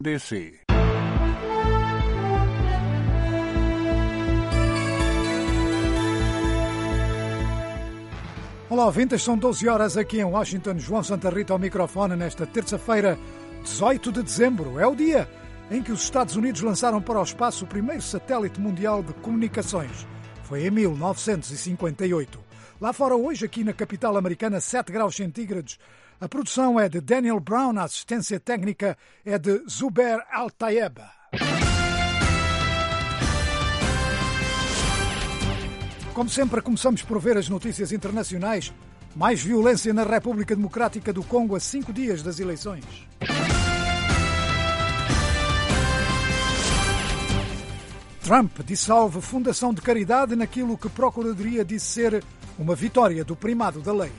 DC. Olá, ouvintes, são 12 horas aqui em Washington. João Santa Rita ao microfone nesta terça-feira, 18 de dezembro. É o dia em que os Estados Unidos lançaram para o espaço o primeiro satélite mundial de comunicações. Foi em 1958. Lá fora hoje, aqui na capital americana, 7 graus centígrados. A produção é de Daniel Brown, a assistência técnica é de Zuber Al-Tayeb. Como sempre, começamos por ver as notícias internacionais. Mais violência na República Democrática do Congo a 5 dias das eleições. Trump dissolve fundação de caridade naquilo que Procuradoria disse ser uma vitória do primado da lei.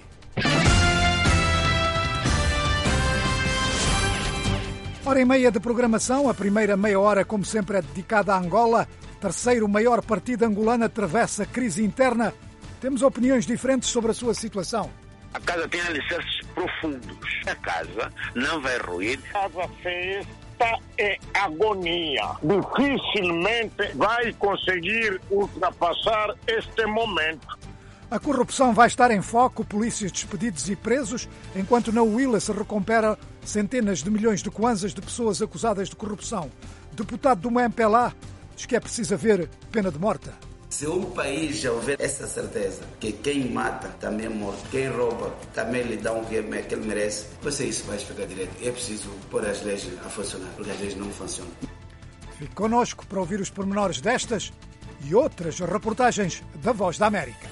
Hora e meia de programação. A primeira meia hora, como sempre, é dedicada a Angola. Terceiro maior partido angolano atravessa crise interna. Temos opiniões diferentes sobre a sua situação. A casa tem alicerces profundos. A casa não vai ruir. A festa é agonia. Dificilmente vai conseguir ultrapassar este momento. A corrupção vai estar em foco, polícias despedidos e presos, enquanto na Huila se recupera centenas de milhões de kwanzas de pessoas acusadas de corrupção. Deputado do MPLA diz que é preciso haver pena de morte. Se um país já houver essa certeza que quem mata também é morto, quem rouba também lhe dá um que ele merece, isso vai ficar direito. É preciso pôr as leis a funcionar, porque as leis não funcionam. Fique connosco para ouvir os pormenores destas e outras reportagens da Voz da América.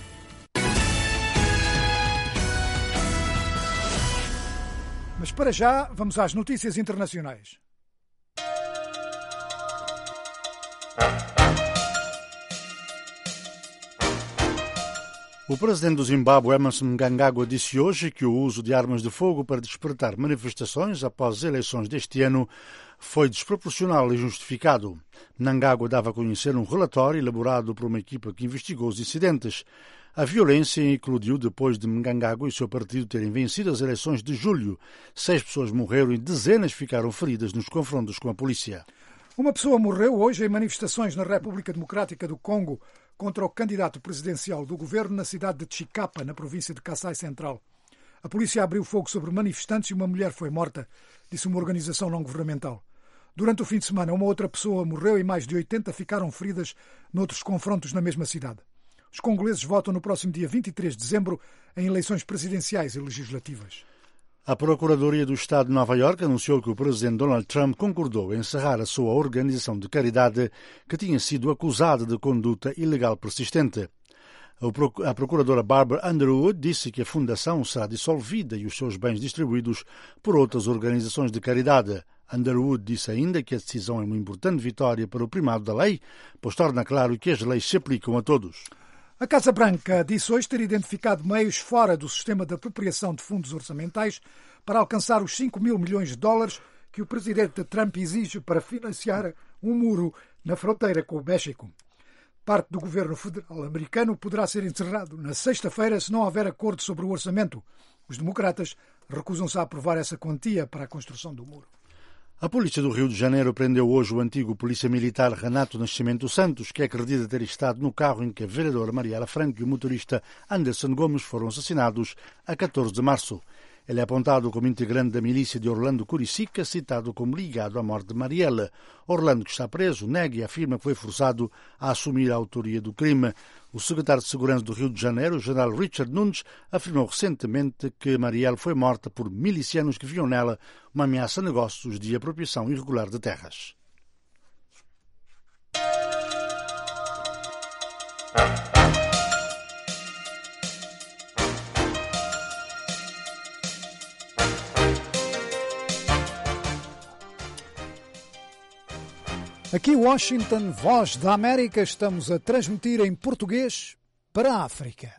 Mas para já, vamos às notícias internacionais. O presidente do Zimbábue, Emmerson Mnangagwa, disse hoje que o uso de armas de fogo para despertar manifestações após as eleições deste ano foi desproporcional e injustificado. Mnangagwa dava a conhecer um relatório elaborado por uma equipa que investigou os incidentes. A violência eclodiu depois de Mnangagwa e seu partido terem vencido as eleições de julho. 6 pessoas morreram e dezenas ficaram feridas nos confrontos com a polícia. Uma pessoa morreu hoje em manifestações na República Democrática do Congo contra o candidato presidencial do governo na cidade de Chikapa, na província de Kassai Central. A polícia abriu fogo sobre manifestantes e uma mulher foi morta, disse uma organização não-governamental. Durante o fim de semana, uma outra pessoa morreu e mais de 80 ficaram feridas noutros confrontos na mesma cidade. Os congoleses votam no próximo dia 23 de dezembro em eleições presidenciais e legislativas. A Procuradoria do Estado de Nova Iorque anunciou que o presidente Donald Trump concordou em encerrar a sua organização de caridade que tinha sido acusada de conduta ilegal persistente. A procuradora Barbara Underwood disse que a fundação será dissolvida e os seus bens distribuídos por outras organizações de caridade. Underwood disse ainda que a decisão é uma importante vitória para o primado da lei, pois torna claro que as leis se aplicam a todos. A Casa Branca disse hoje ter identificado meios fora do sistema de apropriação de fundos orçamentais para alcançar os 5 mil milhões de dólares que o presidente Trump exige para financiar um muro na fronteira com o México. Parte do governo federal americano poderá ser encerrado na sexta-feira se não houver acordo sobre o orçamento. Os democratas recusam-se a aprovar essa quantia para a construção do muro. A polícia do Rio de Janeiro prendeu hoje o antigo polícia militar Renato Nascimento Santos, que acredita ter estado no carro em que a vereadora Mariela Franco e o motorista Anderson Gomes foram assassinados a 14 de março. Ele é apontado como integrante da milícia de Orlando Curicica, citado como ligado à morte de Mariela. Orlando, que está preso, nega e afirma que foi forçado a assumir a autoria do crime. O secretário de Segurança do Rio de Janeiro, o general Richard Nunes, afirmou recentemente que Marielle foi morta por milicianos que viam nela uma ameaça a negócios de apropriação irregular de terras. Aqui Washington, Voz da América, estamos a transmitir em português para a África.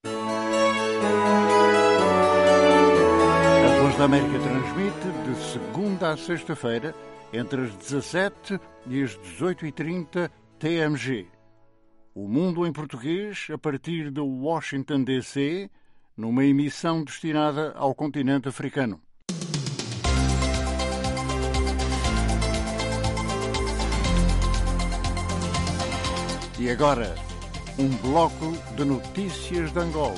A Voz da América transmite de segunda a sexta-feira, entre as 17 e as 18h30 TMG. O Mundo em Português, a partir de Washington, D.C., numa emissão destinada ao continente africano. E agora, um bloco de notícias de Angola.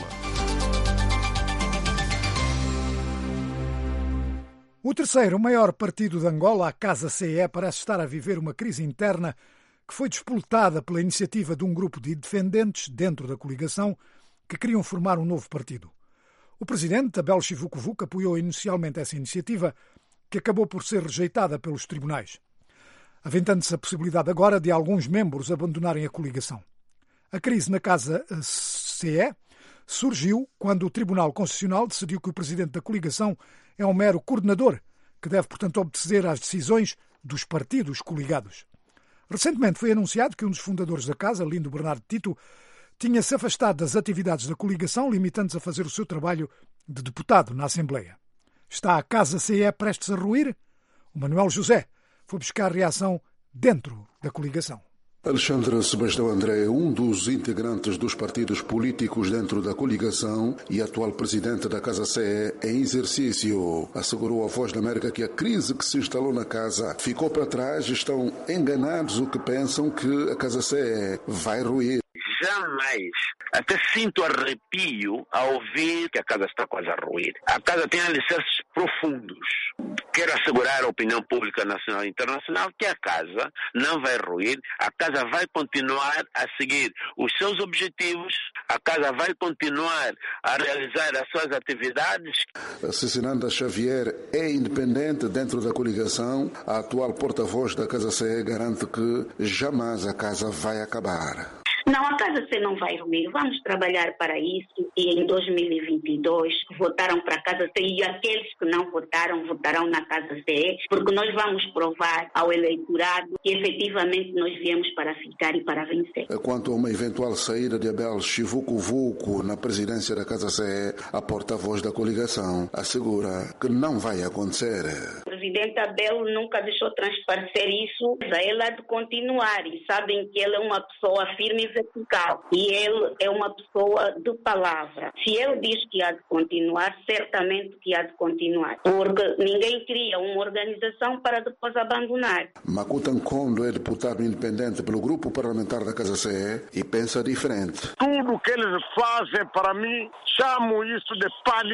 O terceiro maior partido de Angola, a Casa CE, parece estar a viver uma crise interna que foi despoletada pela iniciativa de um grupo de independentes dentro da coligação que queriam formar um novo partido. O presidente, Abel Chivucovuc, apoiou inicialmente essa iniciativa, que acabou por ser rejeitada pelos tribunais, aventando-se a possibilidade agora de alguns membros abandonarem a coligação. A crise na Casa CE surgiu quando o Tribunal Constitucional decidiu que o presidente da coligação é um mero coordenador, que deve, portanto, obedecer às decisões dos partidos coligados. Recentemente foi anunciado que um dos fundadores da Casa, Lindo Bernardo Tito, tinha-se afastado das atividades da coligação, limitando-se a fazer o seu trabalho de deputado na Assembleia. Está a Casa CE prestes a ruir? O Manuel José foi buscar reação dentro da coligação. Alexandre Sebastião André, um dos integrantes dos partidos políticos dentro da coligação e atual presidente da Casa CE em exercício, assegurou à Voz da América que a crise que se instalou na Casa ficou para trás e estão enganados o que pensam que a Casa CE vai ruir. Jamais. Até sinto arrepio ao ouvir que a Casa está quase a ruir. A Casa tem alicerces profundos. Quero assegurar à opinião pública nacional e internacional que a Casa não vai ruir. A Casa vai continuar a seguir os seus objetivos. A Casa vai continuar a realizar as suas atividades. Cecinanda Xavier é independente dentro da coligação. A atual porta-voz da Casa CE garante que jamais a Casa vai acabar. Não, a Casa CE não vai ruir. Vamos trabalhar para isso. E em 2022 votaram para a Casa CE e aqueles que não votaram, votarão na Casa CE, porque nós vamos provar ao eleitorado que efetivamente nós viemos para ficar e para vencer. Quanto a uma eventual saída de Abel Chivucovuc na presidência da Casa CE, a porta-voz da coligação assegura que não vai acontecer. O presidente Abel nunca deixou transparecer isso. A ele há de continuar e sabem que ele é uma pessoa firme e vertical. E ele é uma pessoa de palavra. Se ele diz que há de continuar, certamente que há de continuar. Porque ninguém cria uma organização para depois abandonar. Makuta Nkondo é deputado independente pelo grupo parlamentar da Casa CE e pensa diferente. Tudo que eles fazem, para mim, chamo isso de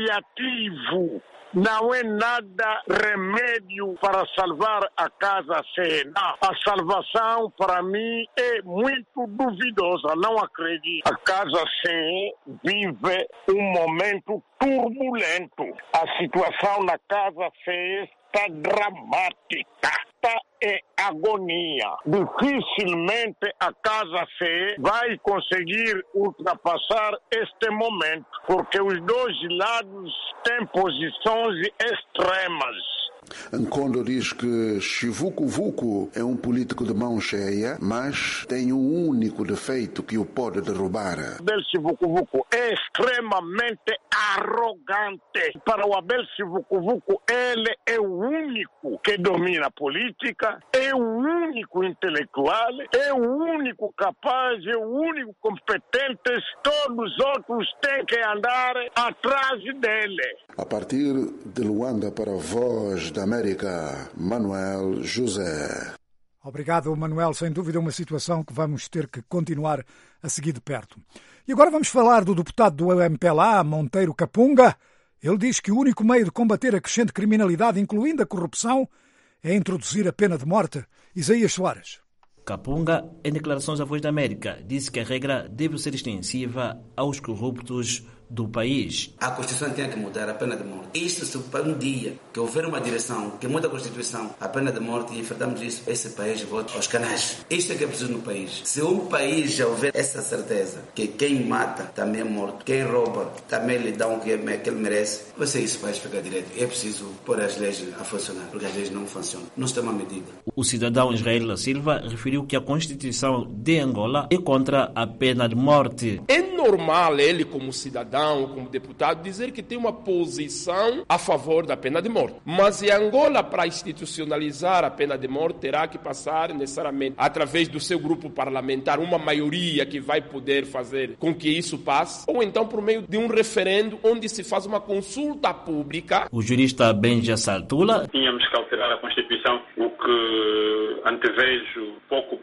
paliativo. Não é nada remédio para salvar a Casa CE. A salvação, para mim, é muito duvidosa. Não acredito. A Casa CE vive um momento turbulento. A situação na Casa CE está dramática. É agonia. Dificilmente a Casa CE vai conseguir ultrapassar este momento, porque os dois lados têm posições extremas. Nkondo diz que Chivucovuc é um político de mão cheia, mas tem um único defeito que o pode derrubar. Abel Chivucovuc é extremamente arrogante. Para o Abel Chivucovuc, ele é o único que domina a política, é o único intelectual, é o único capaz, é o único competente. Todos os outros têm que andar atrás dele. A partir de Luanda para a Voz da América, Manuel José. Obrigado, Manuel. Sem dúvida uma situação que vamos ter que continuar a seguir de perto. E agora vamos falar do deputado do MPLA, Monteiro Kapunga. Ele diz que o único meio de combater a crescente criminalidade, incluindo a corrupção, é introduzir a pena de morte. Isaías Soares. Kapunga, em declarações à Voz da América, disse que a regra deve ser extensiva aos corruptos do país. A Constituição tem que mudar a pena de morte. Isto, se para um dia que houver uma direção que muda a Constituição, a pena de morte, e enfrentamos isso, esse país volta aos canais. Isto é que é preciso no país. Se um país já houver essa certeza que quem mata também é morto, quem rouba também lhe dá o que ele merece, você isso vai ficar direito. É preciso pôr as leis a funcionar, porque as leis não funcionam. Não está uma medida. O cidadão Israel Silva referiu que a Constituição de Angola é contra a pena de morte. É normal ele, como cidadão, como deputado, dizer que tem uma posição a favor da pena de morte. Mas em Angola, para institucionalizar a pena de morte, terá que passar necessariamente através do seu grupo parlamentar, uma maioria que vai poder fazer com que isso passe, ou então por meio de um referendo onde se faz uma consulta pública. O jurista Benja Saltula. Tínhamos que alterar a Constituição, o que antevejo pouco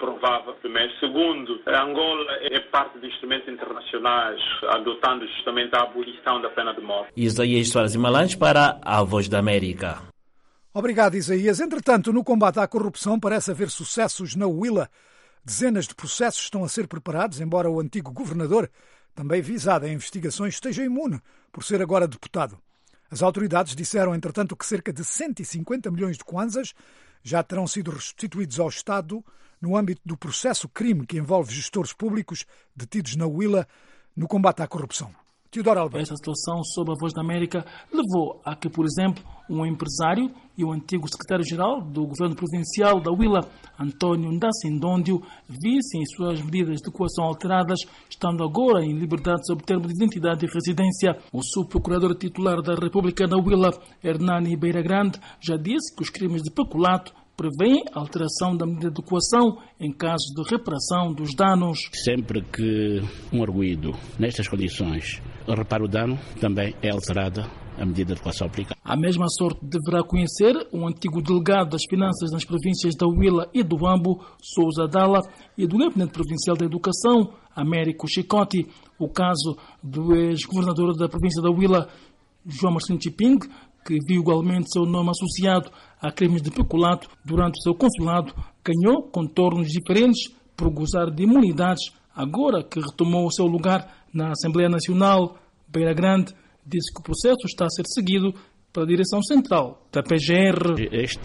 provável. Primeiro. Segundo, Angola é parte de instrumentos internacionais, adotando justamente a abolição da pena de morte. Isaías Soares Guimarães para a Voz da América. Obrigado, Isaías. Entretanto, no combate à corrupção parece haver sucessos na Huila. Dezenas de processos estão a ser preparados, embora o antigo governador, também visado em investigações, esteja imune por ser agora deputado. As autoridades disseram, entretanto, que cerca de 150 milhões de kwanzas já terão sido restituídos ao Estado no âmbito do processo crime que envolve gestores públicos detidos na Huila no combate à corrupção. Teodoro Albano. Esta situação sob a Voz da América levou a que, por exemplo, um empresário e o antigo secretário-geral do governo provincial da Huila, António Ndacindondio, vissem suas medidas de coação alteradas, estando agora em liberdade sob termo de identidade e residência. O subprocurador titular da República da Huila, Hernani Beira Grande, já disse que os crimes de peculato prevêem a alteração da medida de coação em caso de reparação dos danos. Sempre que um arguido, nestas condições, repara o dano, também é alterada a medida de coação aplicada. A mesma sorte deverá conhecer um antigo delegado das finanças nas províncias da Huila e do Ambo, Sousa Dalla, e do gabinete provincial da educação, Américo Chicote. O caso do ex-governador da província da Huila, João Marcelino Chiping, que viu igualmente seu nome associado a crimes de peculato durante o seu consulado, ganhou contornos diferentes por gozar de imunidades, agora que retomou o seu lugar na Assembleia Nacional. Beira Grande disse que o processo está a ser seguido pela direção central da PGR.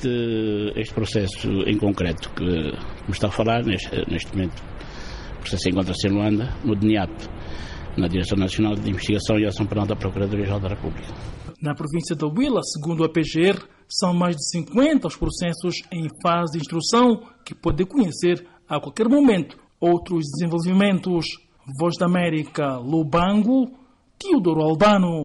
Este processo em concreto que me está a falar, neste momento, o processo encontra-se em Luanda, no DNIAP, na Direção Nacional de Investigação e Ação Penal da Procuradoria-Geral da República. Na província da Huila, segundo a PGR, são mais de 50 os processos em fase de instrução que pode conhecer a qualquer momento outros desenvolvimentos. Voz da América, Lubango, Teodoro Albano.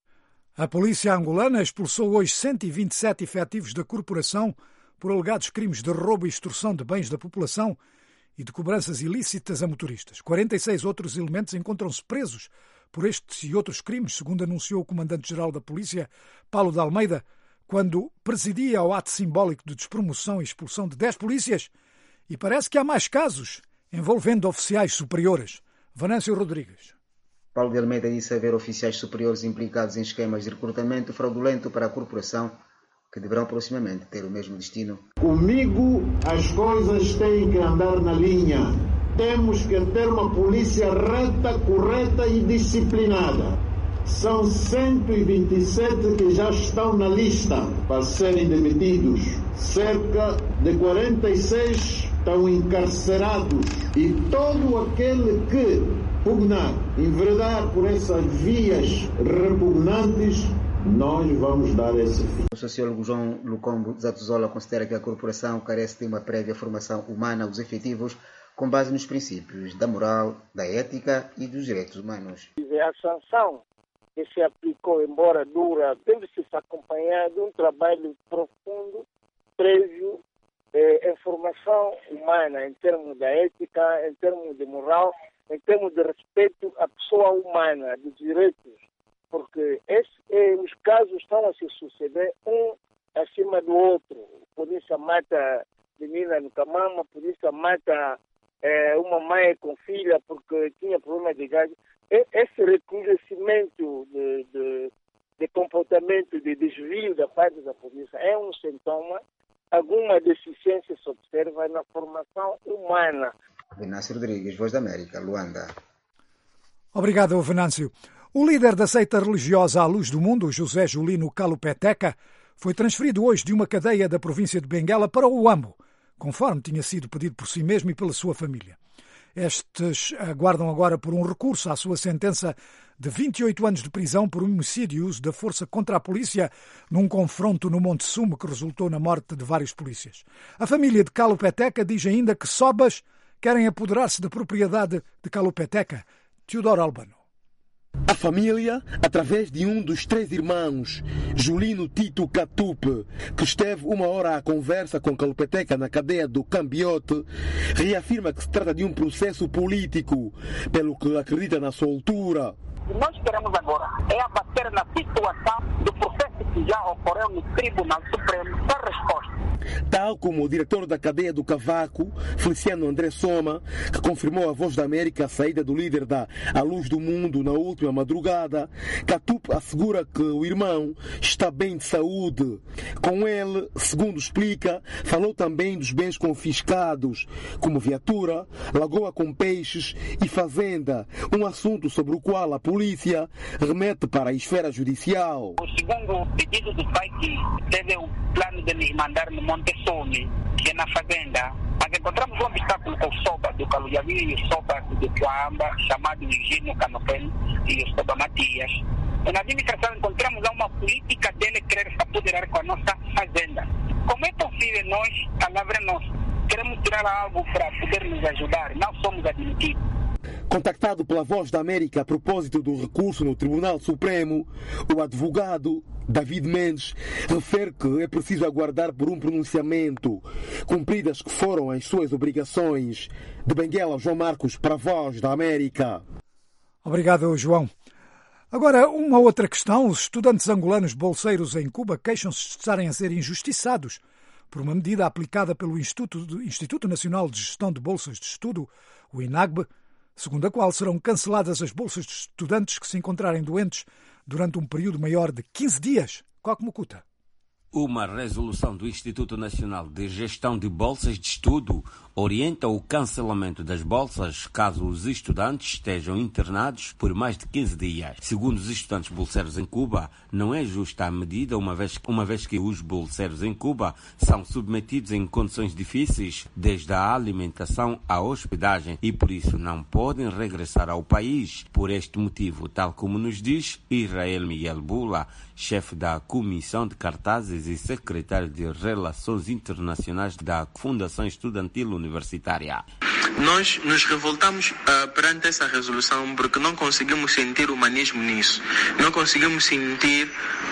A polícia angolana expulsou hoje 127 efetivos da corporação por alegados crimes de roubo e extorsão de bens da população e de cobranças ilícitas a motoristas. 46 outros elementos encontram-se presos por estes e outros crimes, segundo anunciou o comandante-geral da polícia, Paulo de Almeida, quando presidia ao ato simbólico de despromoção e expulsão de 10 polícias. E parece que há mais casos envolvendo oficiais superiores. Venâncio Rodrigues. Paulo de Almeida disse haver oficiais superiores implicados em esquemas de recrutamento fraudulento para a corporação, que deverão proximamente ter o mesmo destino. Comigo as coisas têm que andar na linha. Temos que ter uma polícia reta, correta e disciplinada. São 127 que já estão na lista para serem demitidos. Cerca de 46 estão encarcerados. E todo aquele que pugnar, enveredar por essas vias repugnantes, nós vamos dar esse fim. O sociólogo João Lucombo Zatuzola considera que a corporação carece de uma prévia formação humana dos efetivos com base nos princípios da moral, da ética e dos direitos humanos. A sanção que se aplicou, embora dura, deve se acompanhar de um trabalho profundo, prévio, em formação humana, em termos da ética, em termos de moral, em termos de respeito à pessoa humana, dos direitos. Porque os casos estão a se suceder um acima do outro. A polícia mata menina no Camama, a polícia mata uma mãe com filha porque tinha problema de gás. Esse recrudescimento de comportamento, de desvio da parte da polícia é um sintoma. Alguma deficiência se observa na formação humana. Venâncio Rodrigues, Voz da América, Luanda. Obrigado, Venâncio. O líder da seita religiosa à luz do mundo, José Julino Kalupeteca, foi transferido hoje de uma cadeia da província de Benguela para o Huambo, conforme tinha sido pedido por si mesmo e pela sua família. Estes aguardam agora por um recurso à sua sentença de 28 anos de prisão por homicídio e uso da força contra a polícia num confronto no Monte Sumo que resultou na morte de vários polícias. A família de Kalupeteca diz ainda que sobas querem apoderar-se da propriedade de Kalupeteca. Teodoro Albano. A família, através de um dos 3 irmãos, Julino Tito Catupe, que esteve uma hora à conversa com Kalupeteca na cadeia do Cambiote, reafirma que se trata de um processo político, pelo que acredita na soltura. O que nós queremos agora é abater na situação do processo que já ocorreu no Tribunal Supremo. A resposta tal como o diretor da cadeia do Cavaco, Feliciano André Soma, que confirmou à Voz da América a saída do líder da A Luz do Mundo na última madrugada. Catup assegura que o irmão está bem de saúde. Com ele, segundo explica, falou também dos bens confiscados, como viatura, lagoa com peixes e fazenda, um assunto sobre o qual a polícia remete para a esfera judicial. O segundo pedido do pai que teve o plano de me mandar no Monte Some, que é na fazenda, mas encontramos um obstáculo com o Soba do Calujavi e o Soba do Coamba, chamado Eugênio Canopel e o Soba Matias. E na administração encontramos uma política dele querer se apoderar com a nossa fazenda. Como é possível nós, palavra nossa, queremos tirar algo para poder nos ajudar, não somos admitidos. Contactado pela Voz da América a propósito do recurso no Tribunal Supremo, o advogado David Mendes refere que é preciso aguardar por um pronunciamento, cumpridas que foram as suas obrigações. De Benguela, João Marcos, para a Voz da América. Obrigado, João. Agora, uma outra questão. Os estudantes angolanos bolseiros em Cuba queixam-se de estarem a ser injustiçados por uma medida aplicada pelo Instituto Nacional de Gestão de Bolsas de Estudo, o INAGBE, segundo a qual serão canceladas as bolsas de estudantes que se encontrarem doentes durante um período maior de 15 dias. Coque-Mucuta. Uma resolução do Instituto Nacional de Gestão de Bolsas de Estudo orienta o cancelamento das bolsas caso os estudantes estejam internados por mais de 15 dias. Segundo os estudantes bolseiros em Cuba, não é justa a medida, uma vez que os bolseiros em Cuba são submetidos em condições difíceis, desde a alimentação à hospedagem, e por isso não podem regressar ao país. Por este motivo, tal como nos diz Israel Miguel Bula, chefe da Comissão de Cartazes e secretário de Relações Internacionais da Fundação Estudantil Universitária. Nós nos revoltamos perante essa resolução porque não conseguimos sentir humanismo nisso. Não conseguimos sentir...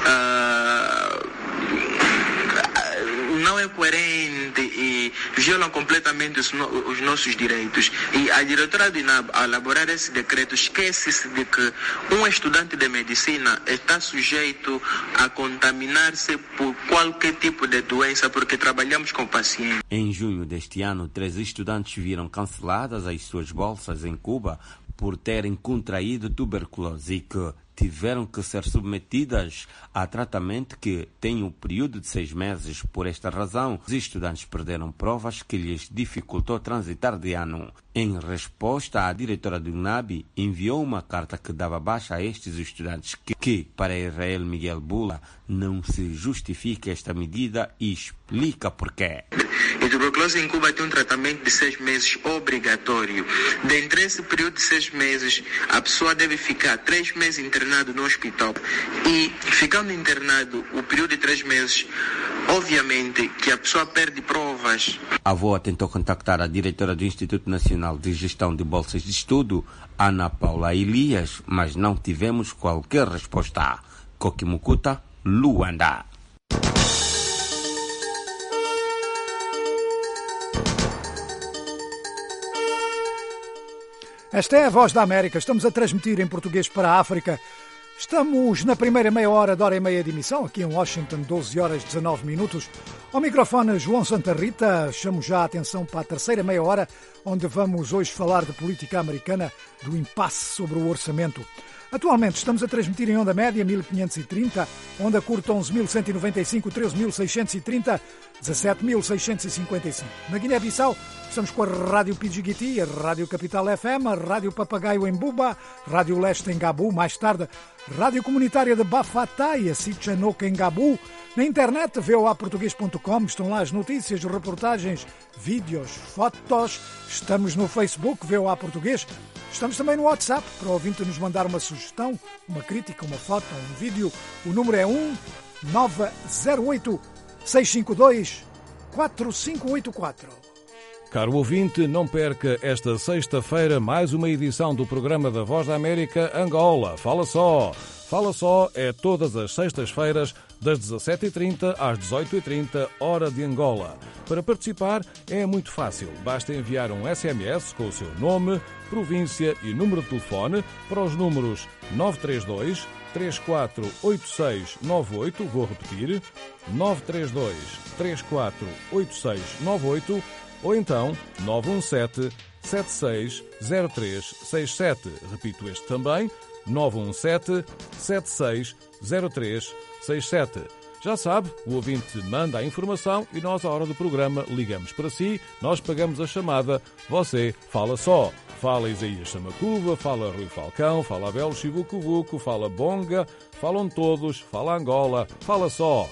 não é coerente e violam completamente os nossos direitos. E a diretora do INAB, ao elaborar esse decreto, esquece-se de que um estudante de medicina está sujeito a contaminar-se por qualquer tipo de doença, porque trabalhamos com pacientes. Em junho deste ano, 3 estudantes viram canceladas as suas bolsas em Cuba por terem contraído tuberculose e que tiveram que ser submetidas a tratamento que tem um período de 6 meses. Por esta razão, os estudantes perderam provas que lhes dificultou transitar de ano. Em resposta, a diretora do INAB enviou uma carta que dava baixa a estes estudantes que, para Israel Miguel Bula, não se justifica esta medida e explica porquê. A tuberculose em Cuba tem um tratamento de 6 meses obrigatório. Dentro desse período de 6 meses, a pessoa deve ficar 3 meses internado no hospital. E, ficando internado o período de 3 meses, obviamente que a pessoa perde provas. A VOA tentou contactar a diretora do Instituto Nacional de Gestão de Bolsas de Estudo, Ana Paula Elias, mas não tivemos qualquer resposta. Coque-Mucuta, Luanda. Esta é a Voz da América. Estamos a transmitir em português para a África. Estamos na primeira meia hora, de hora e meia de emissão, aqui em Washington, 12 horas 19 minutos. Ao microfone, João Santa Rita. Chamo já a atenção para a terceira meia hora, onde vamos hoje falar de política americana, do impasse sobre o orçamento. Atualmente estamos a transmitir em onda média 1530, onda curta 11.195, 13.630, 17.655. Na Guiné-Bissau estamos com a Rádio Pidjigiti, a Rádio Capital FM, a Rádio Papagaio em Buba, Rádio Leste em Gabu, mais tarde Rádio Comunitária de Bafatá e a Sichanouk em Gabu. Na internet, voaportugues.com, estão lá as notícias, reportagens, vídeos, fotos. Estamos no Facebook, VOA Português. Estamos também no WhatsApp, para o ouvinte nos mandar uma sugestão, uma crítica, uma foto, um vídeo. O número é 1-908-652-4584. Caro ouvinte, não perca esta sexta-feira mais uma edição do programa da Voz da América Angola. Fala só! Fala só é todas as sextas-feiras, das 17h30 às 18h30, hora de Angola. Para participar é muito fácil. Basta enviar um SMS com o seu nome, província e número de telefone para os números 932 932-348698, vou repetir, 932-348698 ou então 917-760367. Repito este também, 917-760367. Já sabe, o ouvinte manda a informação e nós, à hora do programa, ligamos para si, nós pagamos a chamada, você fala só. Fala Isaías Samacuva, fala Rui Falcão, fala Abel Chivucovuco, fala Bonga, falam todos, fala Angola, fala só.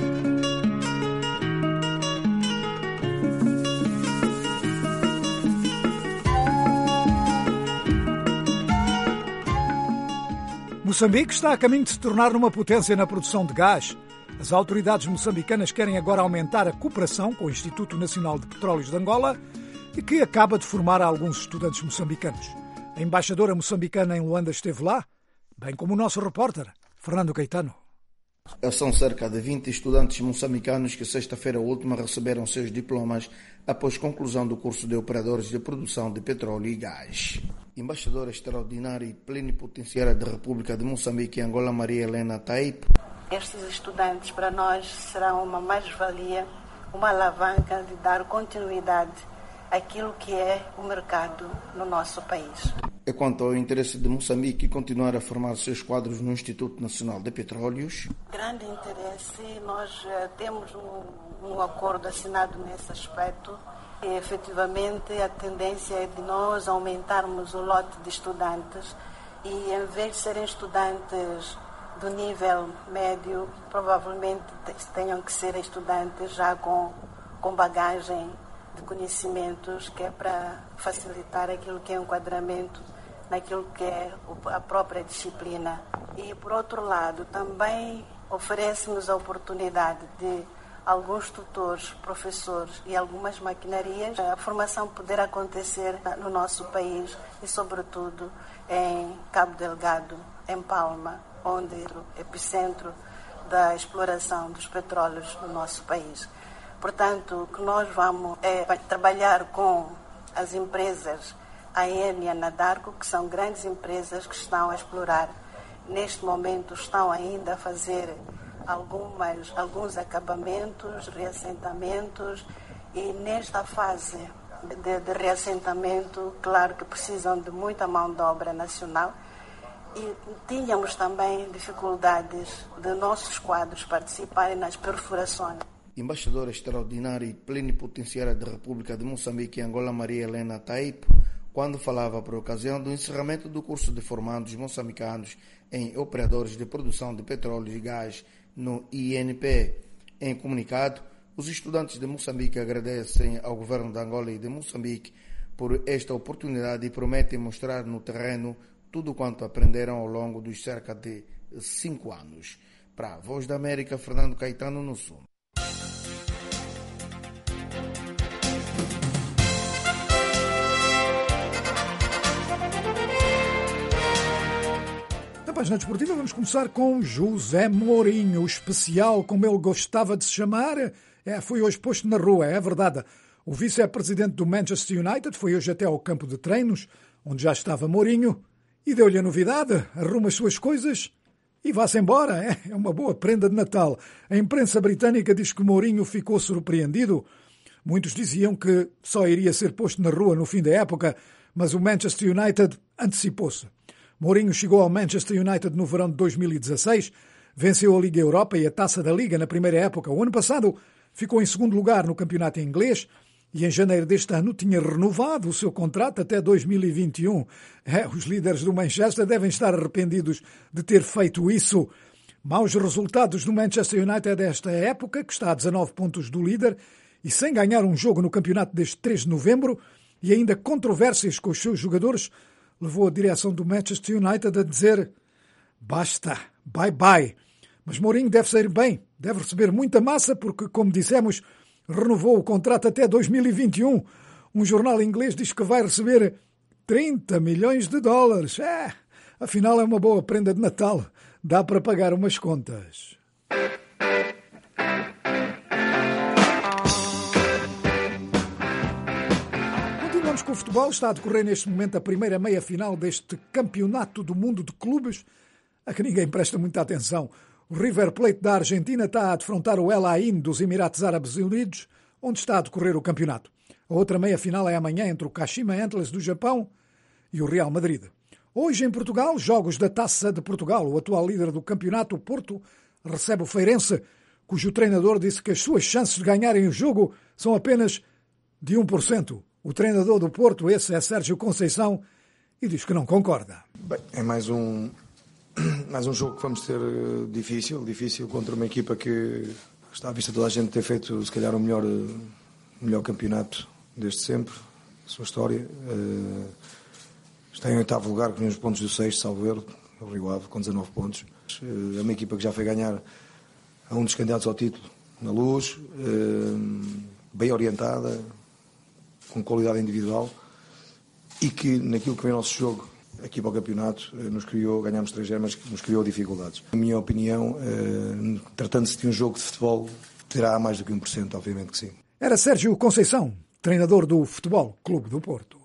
Moçambique está a caminho de se tornar uma potência na produção de gás. As autoridades moçambicanas querem agora aumentar a cooperação com o Instituto Nacional de Petróleos de Angola, e que acaba de formar alguns estudantes moçambicanos. A embaixadora moçambicana em Luanda esteve lá, bem como o nosso repórter, Fernando Caetano. São cerca de 20 estudantes moçambicanos que sexta-feira última receberam seus diplomas após conclusão do curso de operadores de produção de petróleo e gás. Embaixadora extraordinária e plenipotenciária da República de Moçambique, Angola, Maria Helena Taip. Estes estudantes para nós serão uma mais-valia, uma alavanca de dar continuidade àquilo que é o mercado no nosso país. E quanto ao interesse de Moçambique continuar a formar seus quadros no Instituto Nacional de Petróleos? Grande interesse, nós temos um acordo assinado nesse aspecto e efetivamente a tendência é de nós aumentarmos o lote de estudantes e em vez de serem estudantes do nível médio, provavelmente tenham que ser estudantes já com bagagem de conhecimentos, que é para facilitar aquilo que é o enquadramento naquilo que é a própria disciplina. E, por outro lado, também oferece-nos a oportunidade de alguns tutores, professores e algumas maquinarias, a formação poder acontecer no nosso país e, sobretudo, em Cabo Delgado, em Palma, onde é o epicentro da exploração dos petróleos no nosso país. Portanto, o que nós vamos é trabalhar com as empresas AN e Anadarko, que são grandes empresas que estão a explorar. Neste momento estão ainda a fazer alguns acabamentos, reassentamentos, e nesta fase de reassentamento, claro que precisam de muita mão de obra nacional, e tínhamos também dificuldades de nossos quadros participarem nas perfurações. Embaixadora extraordinária e plenipotenciária da República de Moçambique, Angola, Maria Helena Taip, quando falava por ocasião do encerramento do curso de formandos moçambicanos em operadores de produção de petróleo e gás no INP. Em comunicado, os estudantes de Moçambique agradecem ao governo de Angola e de Moçambique por esta oportunidade e prometem mostrar no terreno tudo quanto aprenderam ao longo dos cerca de 5 anos. Para a Voz da América, Fernando Caetano, no Sul. Na página desportiva vamos começar com José Mourinho, o especial, como ele gostava de se chamar. Foi hoje posto na rua, é verdade. O vice-presidente do Manchester United foi hoje até ao campo de treinos, onde já estava Mourinho, e deu-lhe a novidade: arruma as suas coisas e vá-se embora. É uma boa prenda de Natal. A imprensa britânica diz que Mourinho ficou surpreendido. Muitos diziam que só iria ser posto na rua no fim da época, mas o Manchester United antecipou-se. Mourinho chegou ao Manchester United no verão de 2016, venceu a Liga Europa e a Taça da Liga na primeira época. O ano passado ficou em segundo lugar no campeonato inglês e em janeiro deste ano tinha renovado o seu contrato até 2021. Os líderes do Manchester devem estar arrependidos de ter feito isso. Maus resultados do Manchester United desta época, que está a 19 pontos do líder e sem ganhar um jogo no campeonato desde 3 de novembro, e ainda controvérsias com os seus jogadores, levou a direção do Manchester United a dizer basta, bye bye. Mas Mourinho deve sair bem, deve receber muita massa porque, como dissemos, renovou o contrato até 2021. Um jornal inglês diz que vai receber 30 milhões de dólares. Afinal é uma boa prenda de Natal. Dá para pagar umas contas. Continuamos com o futebol. Está a decorrer neste momento a primeira meia-final deste Campeonato do Mundo de Clubes. a que ninguém presta muita atenção. O River Plate da Argentina está a defrontar o El Ain dos Emirados Árabes Unidos, onde está a decorrer o campeonato. A outra meia-final é amanhã entre o Kashima Antlers do Japão e o Real Madrid. Hoje, em Portugal, jogos da Taça de Portugal. O atual líder do campeonato, o Porto, recebe o Feirense, cujo treinador disse que as suas chances de ganharem o jogo são apenas de 1%. O treinador do Porto, esse é Sérgio Conceição, e diz que não concorda. Bem, é mais um jogo que vamos ter difícil contra uma equipa que está à vista toda a gente ter feito, se calhar, o melhor campeonato desde sempre, a sua história. Está em 8º lugar, com os mesmos pontos do 6º, salvo erro, o Rio Ave, com 19 pontos. É uma equipa que já foi ganhar a um dos candidatos ao título na Luz, bem orientada, com qualidade individual, e que naquilo que vem o nosso jogo aqui para o campeonato ganhámos 3-0, mas nos criou dificuldades. Na minha opinião, tratando-se de um jogo de futebol, terá mais do que 1%, obviamente que sim. Era Sérgio Conceição, treinador do Futebol Clube do Porto.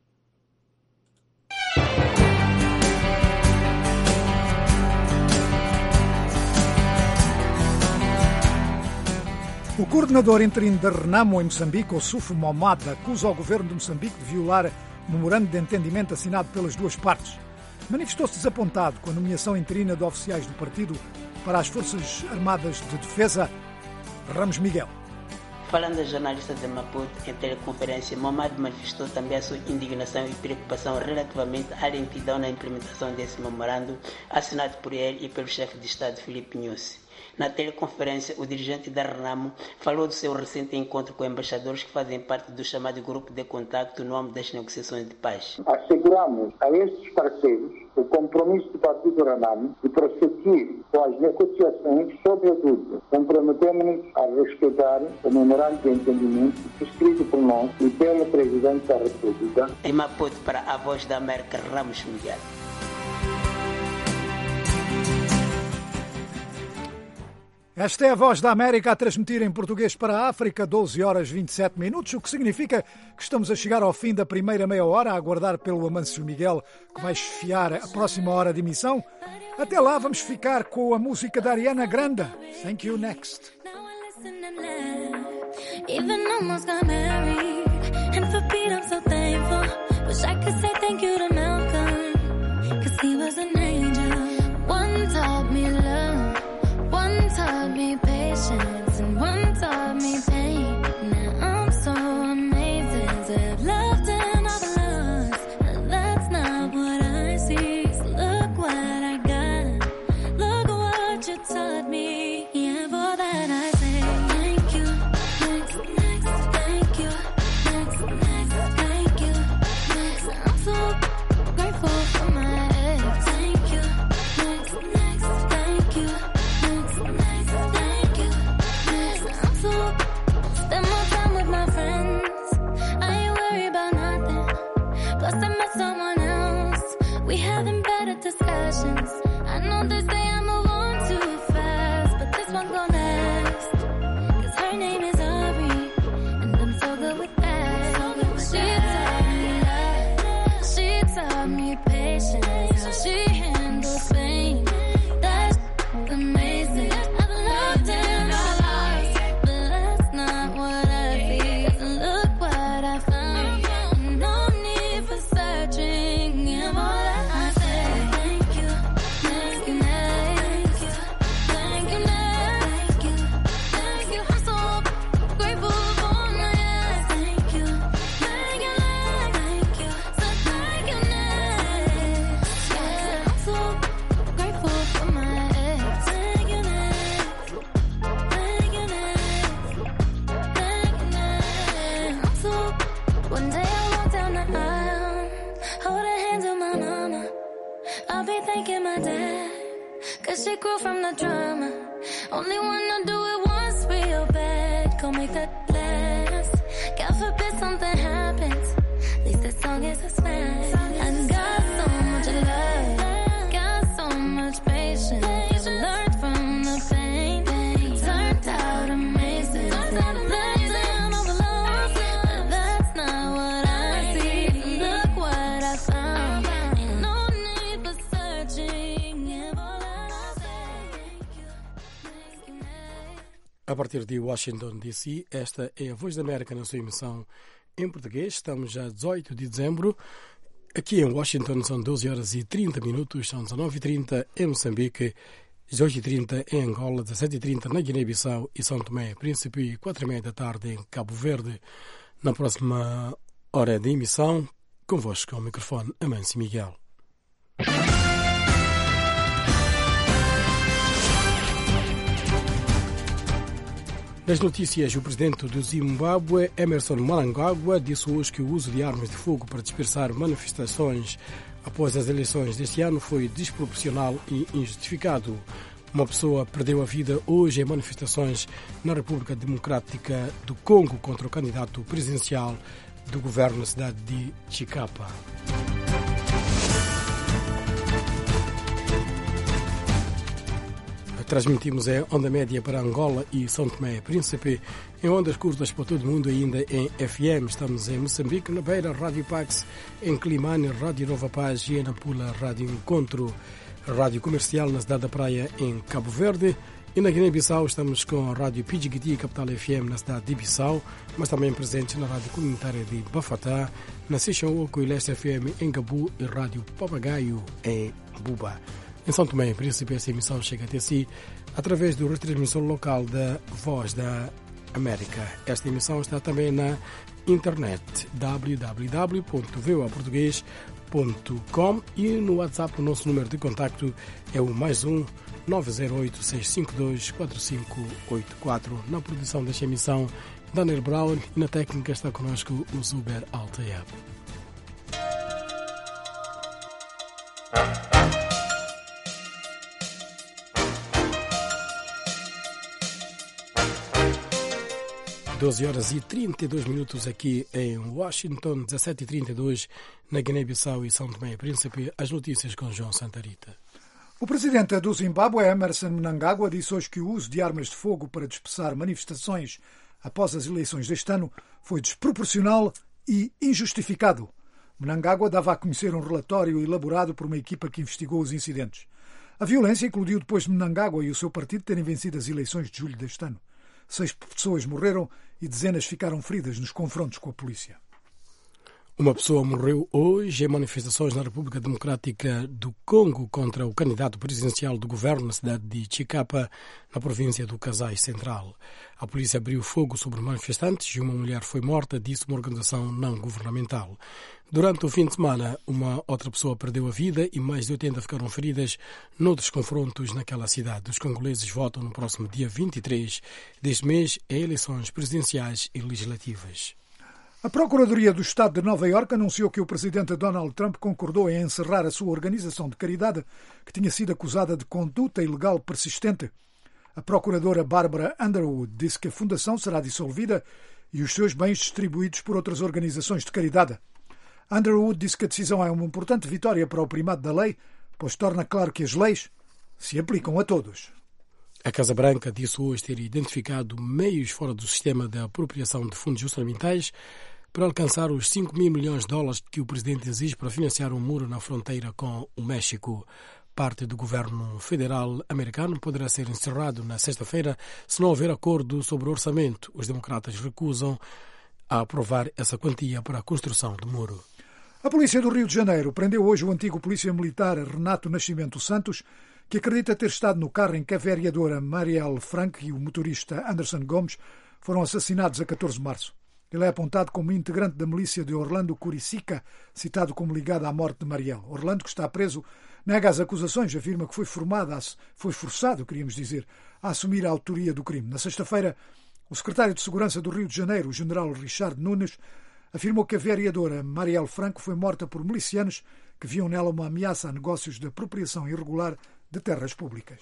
O coordenador interino da Renamo em Moçambique, Ossufo Momad, acusa o governo de Moçambique de violar o memorando de entendimento assinado pelas duas partes. Manifestou-se desapontado com a nomeação interina de oficiais do partido para as Forças Armadas de Defesa. Ramos Miguel. Falando a jornalista de Maputo em teleconferência, Momad manifestou também a sua indignação e preocupação relativamente à lentidão na implementação desse memorando assinado por ele e pelo chefe de Estado, Filipe Nyusi. Na teleconferência, o dirigente da Renamo falou do seu recente encontro com embaixadores que fazem parte do chamado Grupo de Contacto no âmbito das negociações de paz. Asseguramos a estes parceiros o compromisso do Partido Renamo de prosseguir com as negociações, sobretudo comprometemos-nos a respeitar o memorando de entendimento escrito por nós e pelo Presidente da República. Em Maputo, para a Voz da América, Ramos Miguel. Esta é a Voz da América a transmitir em português para a África, 12h27, o que significa que estamos a chegar ao fim da primeira meia hora, a aguardar pelo Amâncio Miguel, que vai esfiar a próxima hora de emissão. Até lá vamos ficar com a música da Ariana Grande. Thank you, next. Even almost got married, and for Pete I'm so thankful. Wish I could say thank you to Malcolm, cause he was an angel. One taught me love, one taught me patience, and one taught me pain. Now I'm so amazing to have loved and I've lost, but that's not what I see. So look what I got, look what you taught me. Yeah, for that I say thank you, next, thank you, next, thank you, next. I'm so grateful for my ex. Thank you, next, thank you. Spend more time with my friends, I ain't worried about nothing. Plus I met someone else, we having better discussions. I know they say I move on too fast, but this one's gonna last, cause her name is Aubrey, and I'm so good with that. She taught me patience, how she handles pain. That's amazing. I've loved and I lost, but that's not what I feel. Look what I found, no need for searching. And all that I say, thank you, thank you, thank you, thank you, thank you, thank you. I'm so grateful for my ex. Thank you, thank you, thank you, so thank you, next. Yeah, I'm so grateful for my ex. Thank you, next. Thank you, next. Thank you, next. I'm so. One day I walk down the aisle, hold her hands of my mama. I'll be thanking my dad, cause she grew from the drama. Only wanna do it once real bad, go make that last. God forbid something happens, at least this song is a smash. I got so much love, got so much patience, learned from the pain, turned out amazing. Let down all the lows, but that's not what I see. Look what I found, ain't no need for searching. A partir de Washington, D.C., esta é a Voz da América na sua emissão em português. Estamos já 18 de dezembro. Aqui em Washington são 12 horas e 30 minutos, são 19h30 em Moçambique, 18h30 em Angola, 17h30 na Guiné-Bissau e São Tomé, Príncipe, e 4h30 da tarde em Cabo Verde. Na próxima hora de emissão, convosco ao microfone, Amâncio Miguel. Nas notícias, o presidente do Zimbábue, Emmerson Mnangagwa, disse hoje que o uso de armas de fogo para dispersar manifestações após as eleições deste ano foi desproporcional e injustificado. Uma pessoa perdeu a vida hoje em manifestações na República Democrática do Congo contra o candidato presidencial do governo na cidade de Chicapa. Transmitimos em onda média para Angola e São Tomé e Príncipe, em ondas curtas para todo o mundo, ainda em FM. Estamos em Moçambique, na Beira, Rádio Pax, em Climane, Rádio Nova Paz e em Nampula, Rádio Encontro, Rádio Comercial na cidade da Praia, em Cabo Verde. E na Guiné-Bissau estamos com a Rádio Pidjigiti, Capital FM, na cidade de Bissau, mas também presentes na Rádio Comunitária de Bafatá, na Seixão Oco e Leste FM, em Gabu e Rádio Papagaio, em Buba. Em São Tomé e Príncipe, essa emissão chega até si através do retransmissor local da Voz da América. Esta emissão está também na internet, www.voaportugues.com, e no WhatsApp o nosso número de contacto é o +1 908 652 4584. Na produção desta emissão, Daniel Brown, e na técnica está connosco o Zuber Altaeb. Doze horas e 32 minutos aqui em Washington, 17h32 na Guiné-Bissau e São Tomé e Príncipe. As notícias com João Santarita. O presidente do Zimbábue, Emmerson Mnangagwa, disse hoje que o uso de armas de fogo para dispersar manifestações após as eleições deste ano foi desproporcional e injustificado. Mnangagwa dava a conhecer um relatório elaborado por uma equipa que investigou os incidentes. A violência eclodiu depois de Mnangagwa e o seu partido terem vencido as eleições de julho deste ano. 6 pessoas morreram e dezenas ficaram feridas nos confrontos com a polícia. Uma pessoa morreu hoje em manifestações na República Democrática do Congo contra o candidato presidencial do governo na cidade de Chicapa, na província do Kasai Central. A polícia abriu fogo sobre manifestantes e uma mulher foi morta, disse uma organização não governamental. Durante o fim de semana, uma outra pessoa perdeu a vida e mais de 80 ficaram feridas noutros confrontos naquela cidade. Os congoleses votam no próximo dia 23 deste mês em eleições presidenciais e legislativas. A Procuradoria do Estado de Nova Iorque anunciou que o presidente Donald Trump concordou em encerrar a sua organização de caridade, que tinha sido acusada de conduta ilegal persistente. A procuradora Barbara Underwood disse que a fundação será dissolvida e os seus bens distribuídos por outras organizações de caridade. Underwood disse que a decisão é uma importante vitória para o primado da lei, pois torna claro que as leis se aplicam a todos. A Casa Branca disse hoje ter identificado meios fora do sistema de apropriação de fundos orçamentais para alcançar os $5 mil milhões que o presidente exige para financiar um muro na fronteira com o México. Parte do governo federal americano poderá ser encerrado na sexta-feira se não houver acordo sobre o orçamento. Os democratas recusam a aprovar essa quantia para a construção do muro. A polícia do Rio de Janeiro prendeu hoje o antigo polícia militar Renato Nascimento Santos, que acredita ter estado no carro em que a vereadora Marielle Franco e o motorista Anderson Gomes foram assassinados a 14 de março. Ele é apontado como integrante da milícia de Orlando Curicica, citado como ligado à morte de Marielle. Orlando, que está preso, nega as acusações, afirma que foi forçado, a assumir a autoria do crime. Na sexta-feira, o secretário de Segurança do Rio de Janeiro, o general Richard Nunes, afirmou que a vereadora Marielle Franco foi morta por milicianos que viam nela uma ameaça a negócios de apropriação irregular de terras públicas.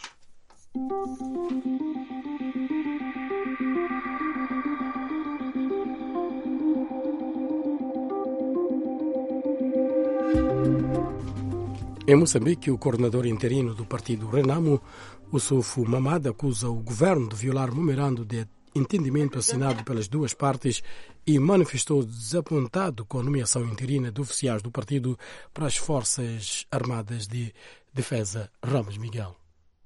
Em Moçambique, o coordenador interino do partido Renamo, Oussoufou Mamad, acusa o governo de violar o memorando de entendimento assinado pelas duas partes e manifestou desapontado com a nomeação interina de oficiais do partido para as Forças Armadas de Defesa. Ramos Miguel.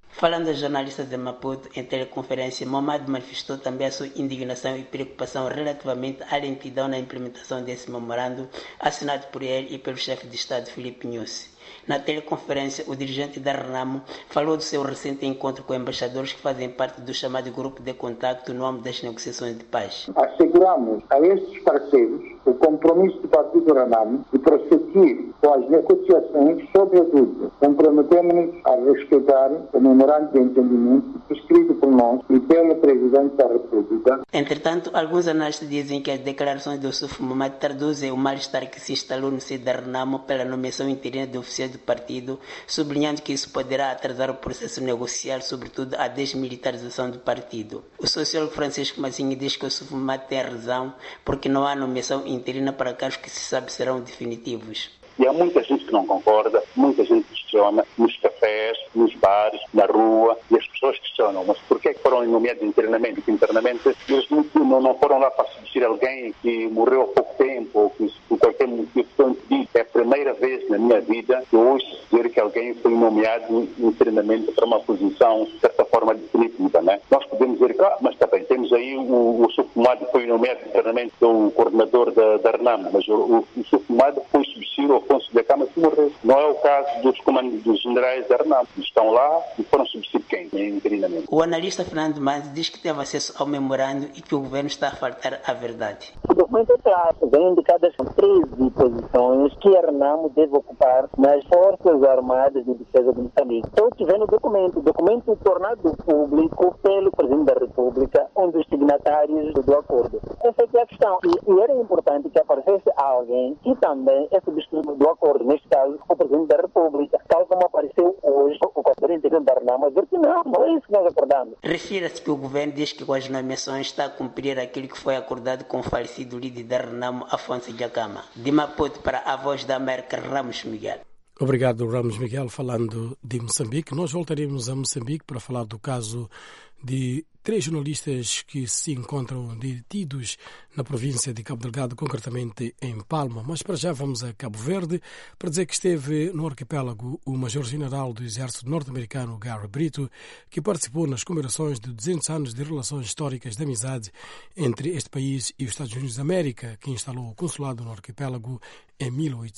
Falando a jornalistas de Maputo em teleconferência, Momad manifestou também a sua indignação e preocupação relativamente à lentidão na implementação desse memorando assinado por ele e pelo chefe de Estado Filipe Nyusi. Na teleconferência, o dirigente da Renamo falou do seu recente encontro com embaixadores que fazem parte do chamado Grupo de Contacto no âmbito das negociações de paz. Asseguramos a estes parceiros o compromisso do Partido Renamo de prosseguir com as negociações, sobretudo comprometemos-nos a respeitar o memorando de entendimento escrito por nós e pelo Presidente da República. Entretanto, alguns analistas dizem que as declarações do Suf Momad traduzem o mal-estar que se instalou no seio da Renamo pela nomeação interina de oficiais do partido, sublinhando que isso poderá atrasar o processo negocial, sobretudo a desmilitarização do partido. O sociólogo Francisco Massinho diz que o Suf Momad tem razão, porque não há nomeação interina para cargos que se sabe serão definitivos. E há muita gente que não concorda, muita gente questiona, nos cafés, nos bares, na rua, e as pessoas questionam, mas por que é que foram nomeados internamente? Porque internamente eles não foram lá para substituir alguém que morreu há pouco tempo, ou que por qualquer motivo foi impedido. É a primeira vez na minha vida que eu ouço dizer que alguém foi nomeado internamente para uma posição, de certa forma, definitiva, né? Nós podemos dizer que, mas está bem, temos aí o Sufumado que foi nomeado internamente pelo coordenador da Renamo, mas o Sufumado foi substituir o Afonso da Câmara que morreu. Não é o caso dos comandos dos generais da Renamo. Estão lá e foram substituir quem? Interinamente. O analista Fernando Manzi diz que teve acesso ao memorando e que o governo está a faltar à verdade. O documento é claro, vem indicadas 13 posições que a Renamo deve ocupar nas Forças Armadas de Defesa de Moçambique. Então, que vem no documento tornado público pelo Presidente da República, um dos signatários do acordo. Essa é a questão. E era importante que aparecesse alguém que também é subscritor do acordo, neste caso, o Presidente da República, tal como apareceu hoje o coordenador interino da Renamo, a dizer que não é isso que nós acordamos. Refira-se que o governo diz que com as nomeações está a cumprir aquilo que foi acordado com o falecido líder da Renamo, Afonso Dhlakama. De Maputo para a Voz da América, Ramos Miguel. Obrigado, Ramos Miguel. Falando de Moçambique, nós voltaremos a Moçambique para falar do caso de 3 jornalistas que se encontram detidos na província de Cabo Delgado, concretamente em Palma. Mas para já vamos a Cabo Verde para dizer que esteve no arquipélago o Major-General do Exército norte-americano Gary Brito, que participou nas comemorações de 200 anos de relações históricas de amizade entre este país e os Estados Unidos da América, que instalou o consulado no arquipélago em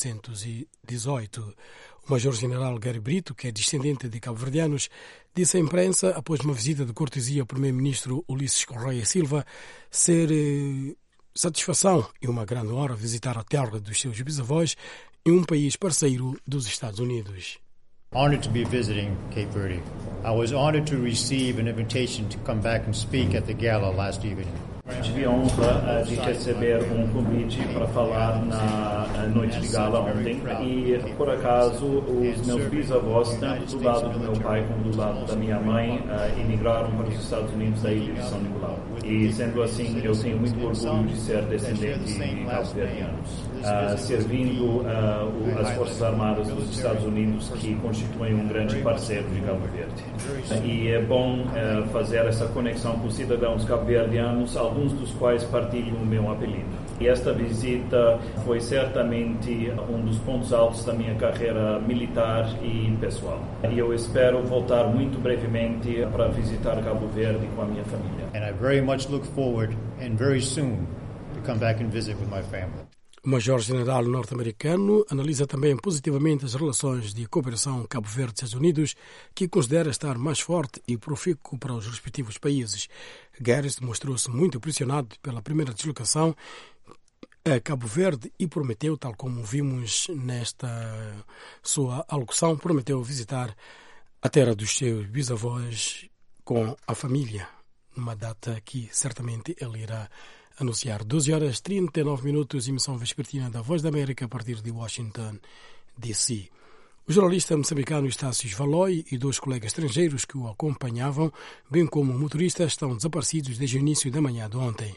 1818. O Major-General Gary Brito, que é descendente de cabo-verdianos, disse à imprensa, após uma visita de cortesia ao Primeiro-Ministro Ulisses Correia Silva, ser satisfação e uma grande honra visitar a terra dos seus bisavós em um país parceiro dos Estados Unidos. Honored to be visiting Cape Verde. I was honored to receive an invitation to come back and speak at the gala last evening. Tive a honra de receber um convite para falar na noite de gala ontem e, por acaso, os meus bisavós, tanto do lado do meu pai como do lado da minha mãe, emigraram para os Estados Unidos da ilha de São Nicolau. E, sendo assim, eu tenho muito orgulho de ser descendente de cabo-verdianos, servindo as Forças Armadas dos Estados Unidos, que constituem um grande parceiro de Cabo Verde. E é bom fazer essa conexão com os cidadãos cabo-verdianos, alguns dos quais partilham o meu apelido. E esta visita foi certamente um dos pontos altos da minha carreira militar e pessoal. E eu espero voltar muito brevemente para visitar Cabo Verde com a minha família. And I very much look forward and very soon to come back and visit with my family. O Major-General norte-americano analisa também positivamente as relações de cooperação Cabo Verde-Estados Unidos, que considera estar mais forte e profícuo para os respectivos países. Guedes demonstrou-se muito impressionado pela primeira deslocação a Cabo Verde e prometeu, tal como vimos nesta sua alocução, prometeu visitar a terra dos seus bisavós com a família, numa data que certamente ele irá anunciar. 12h39, emissão vespertina da Voz da América a partir de Washington, D.C. O jornalista moçambicano Estácio Valói e 2 colegas estrangeiros que o acompanhavam, bem como o motorista, estão desaparecidos desde o início da manhã de ontem.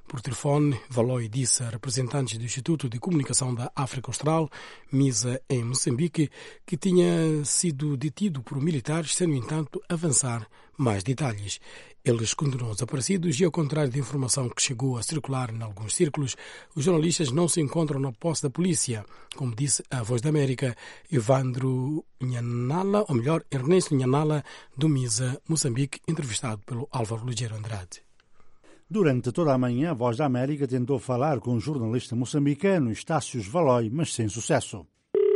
Por telefone, Valoy disse a representantes do Instituto de Comunicação da África Austral, MISA, em Moçambique, que tinha sido detido por militares, sem, no entanto, avançar mais detalhes. Eles continuam desaparecidos e, ao contrário da informação que chegou a circular em alguns círculos, os jornalistas não se encontram na posse da polícia, como disse a Voz da América, Evandro Nhanala, ou melhor, Ernesto Nhanala, do MISA Moçambique, entrevistado pelo Álvaro Ligeiro Andrade. Durante toda a manhã, a Voz da América tentou falar com o jornalista moçambicano Estácio Valoy, mas sem sucesso.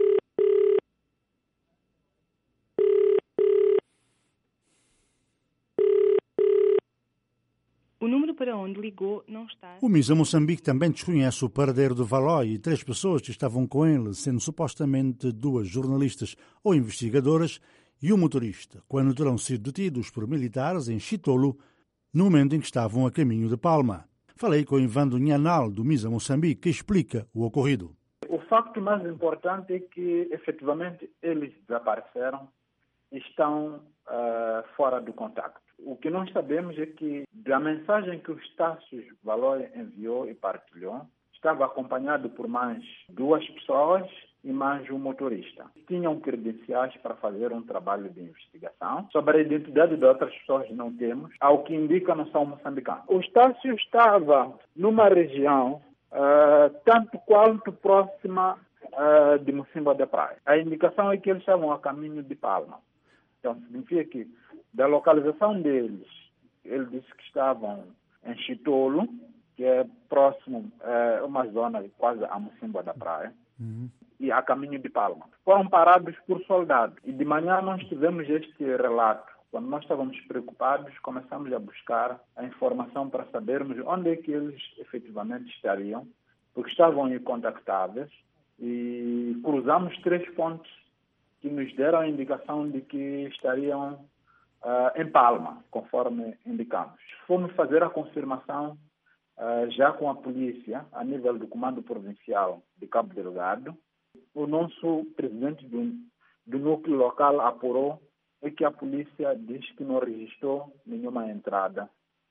O número para onde ligou não está. O MISA Moçambique também desconhece o paradeiro de Valoy e 3 pessoas que estavam com ele, sendo supostamente 2 jornalistas ou investigadoras e um motorista, quando terão sido detidos por militares em Chitolo, no momento em que estavam a caminho de Palma. Falei com Evandro Nhanal, do MISA Moçambique, que explica o ocorrido. O facto mais importante é que, efetivamente, eles desapareceram e estão fora do contacto. O que nós sabemos é que, da mensagem que o Estácio Valoy enviou e partilhou, estava acompanhado por mais 2 pessoas e mais um motorista. Tinham credenciais para fazer um trabalho de investigação. Sobre a identidade de outras pessoas não temos, ao que indica não são moçambicanos. O Estácio estava numa região tanto quanto próxima de Mocimboa da Praia. A indicação é que eles estavam a caminho de Palma. Então, significa que, da localização deles, ele disse que estavam em Chitolo, que é próximo, uma zona quase a Mocimboa da Praia, e a caminho de Palma. Foram parados por soldados. E de manhã nós tivemos este relato. Quando nós estávamos preocupados, começamos a buscar a informação para sabermos onde é que eles efetivamente estariam, porque estavam incontactáveis, e cruzamos 3 pontos que nos deram a indicação de que estariam em Palma, conforme indicamos. Fomos fazer a confirmação já com a polícia, a nível do Comando Provincial de Cabo Delgado. O nosso presidente do núcleo local apurou e que a polícia diz que não registrou nenhuma entrada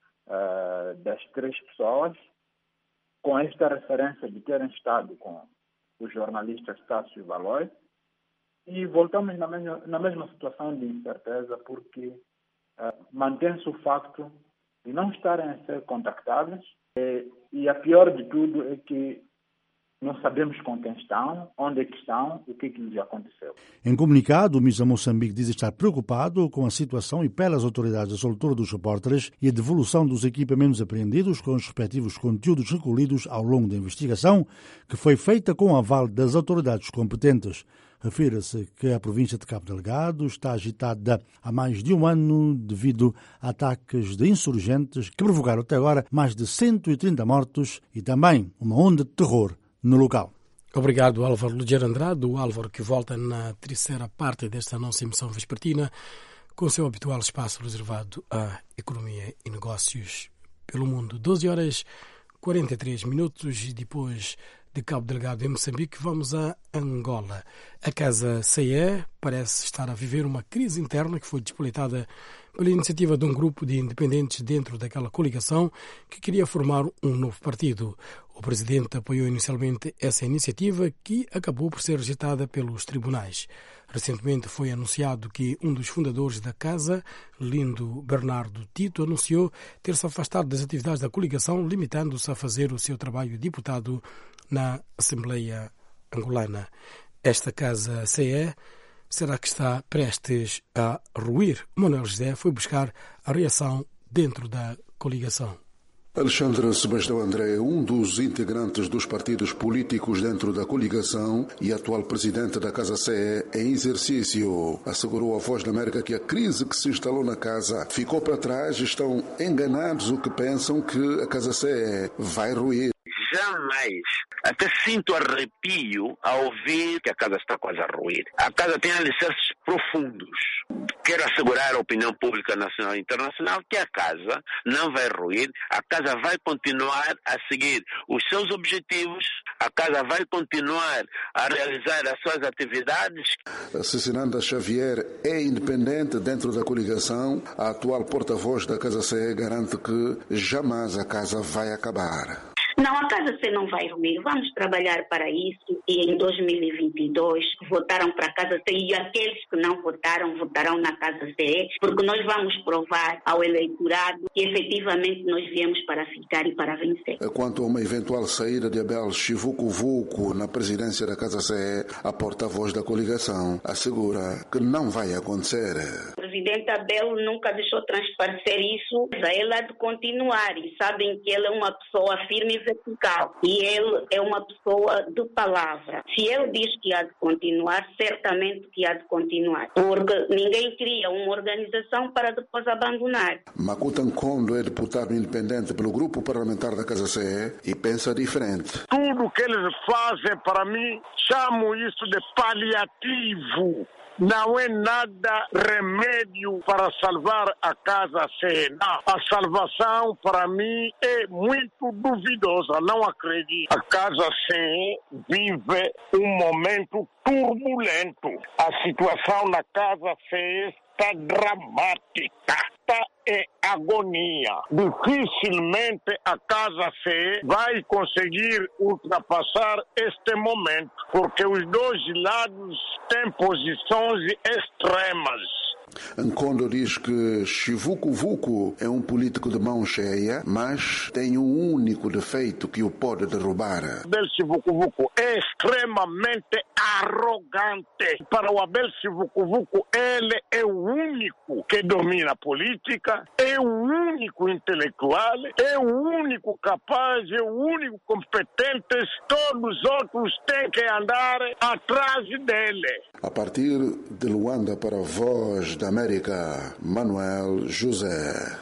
das 3 pessoas, com esta referência de terem estado com o jornalista Estácio Valoy. E voltamos na mesma situação de incerteza, porque mantém-se o facto de não estarem a ser contactáveis, e a pior de tudo é que não sabemos com quem estão, onde é que estão, o que é que lhes aconteceu. Em comunicado, o MISA Moçambique diz estar preocupado com a situação e pede às autoridades a soltura dos repórteres e a devolução dos equipamentos apreendidos com os respectivos conteúdos recolhidos ao longo da investigação, que foi feita com o aval das autoridades competentes. Refere-se que a província de Cabo Delgado está agitada há mais de um ano devido a ataques de insurgentes que provocaram até agora mais de 130 mortos e também uma onda de terror no local. Obrigado, Álvaro Ligeiro Andrade, o Álvaro que volta na 3ª parte desta nossa emissão vespertina, com o seu habitual espaço reservado à economia e negócios pelo mundo. 12h43 e depois de Cabo Delgado, em Moçambique, vamos a Angola. A Casa CE parece estar a viver uma crise interna que foi despoltada pela iniciativa de um grupo de independentes dentro daquela coligação que queria formar um novo partido. O presidente apoiou inicialmente essa iniciativa, que acabou por ser rejeitada pelos tribunais. Recentemente foi anunciado que um dos fundadores da Casa, Lindo Bernardo Tito, anunciou ter se afastado das atividades da coligação, limitando-se a fazer o seu trabalho de deputado na Assembleia Angolana. Esta Casa CE será que está prestes a ruir? Manuel José foi buscar a reação dentro da coligação. Alexandre Sebastião André, um dos integrantes dos partidos políticos dentro da coligação e atual presidente da Casa CE em exercício, assegurou à Voz da América que a crise que se instalou na Casa ficou para trás e estão enganados o que pensam que a Casa CE vai ruir. jamais. Até sinto arrepio ao ouvir que a casa está quase a ruir. A casa tem alicerces profundos. Quero assegurar à opinião pública nacional e internacional que a casa não vai ruir, a casa vai continuar a seguir os seus objetivos, a casa vai continuar a realizar as suas atividades. Cecinanda Xavier é independente dentro da coligação. A atual porta-voz da Casa CE garante que jamais a casa vai acabar. Não, a Casa C não vai ruir. Vamos trabalhar para isso e em 2022 votaram para a Casa C e aqueles que não votaram, votarão na Casa C, porque nós vamos provar ao eleitorado que efetivamente nós viemos para ficar e para vencer. Quanto a uma eventual saída de Abel Chivuco-Vuco na presidência da Casa C, a porta-voz da coligação assegura que não vai acontecer. O presidente Abel nunca deixou transparecer isso, a ele há de continuar e sabem que ele é uma pessoa firme e vertical e ele é uma pessoa de palavra. Se ele diz que há de continuar, certamente que há de continuar, porque ninguém cria uma organização para depois abandonar. Makuta Nkondo é deputado independente pelo grupo parlamentar da Casa CE e pensa diferente. Tudo que eles fazem, para mim, chamo isso de paliativo. Não é nada remédio para salvar a Casa C. Não. A salvação, para mim, é muito duvidosa. Não acredito. A Casa C vive um momento turbulento. A situação na Casa C está dramática. É agonia. Dificilmente a Casa C vai conseguir ultrapassar este momento, porque os dois lados têm posições extremas. Nkondo diz que Chivuco-Vuco é um político de mão cheia, mas tem um único defeito que o pode derrubar. Abel Chivuco-Vuco é extremamente arrogante. Para o Abel Chivuco-Vuco, ele é o único que domina a política, é o único intelectual, é o único capaz, é o único competente. Todos os outros têm que andar atrás dele. A partir de Luanda para a Voz da América, Manuel José.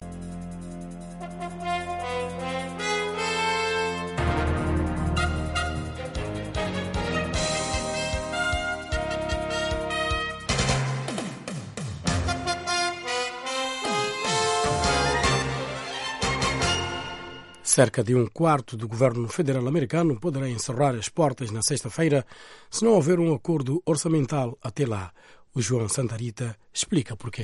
Cerca de um quarto do governo federal americano poderá encerrar as portas na sexta-feira se não houver um acordo orçamental até lá. O João Santarita explica porquê.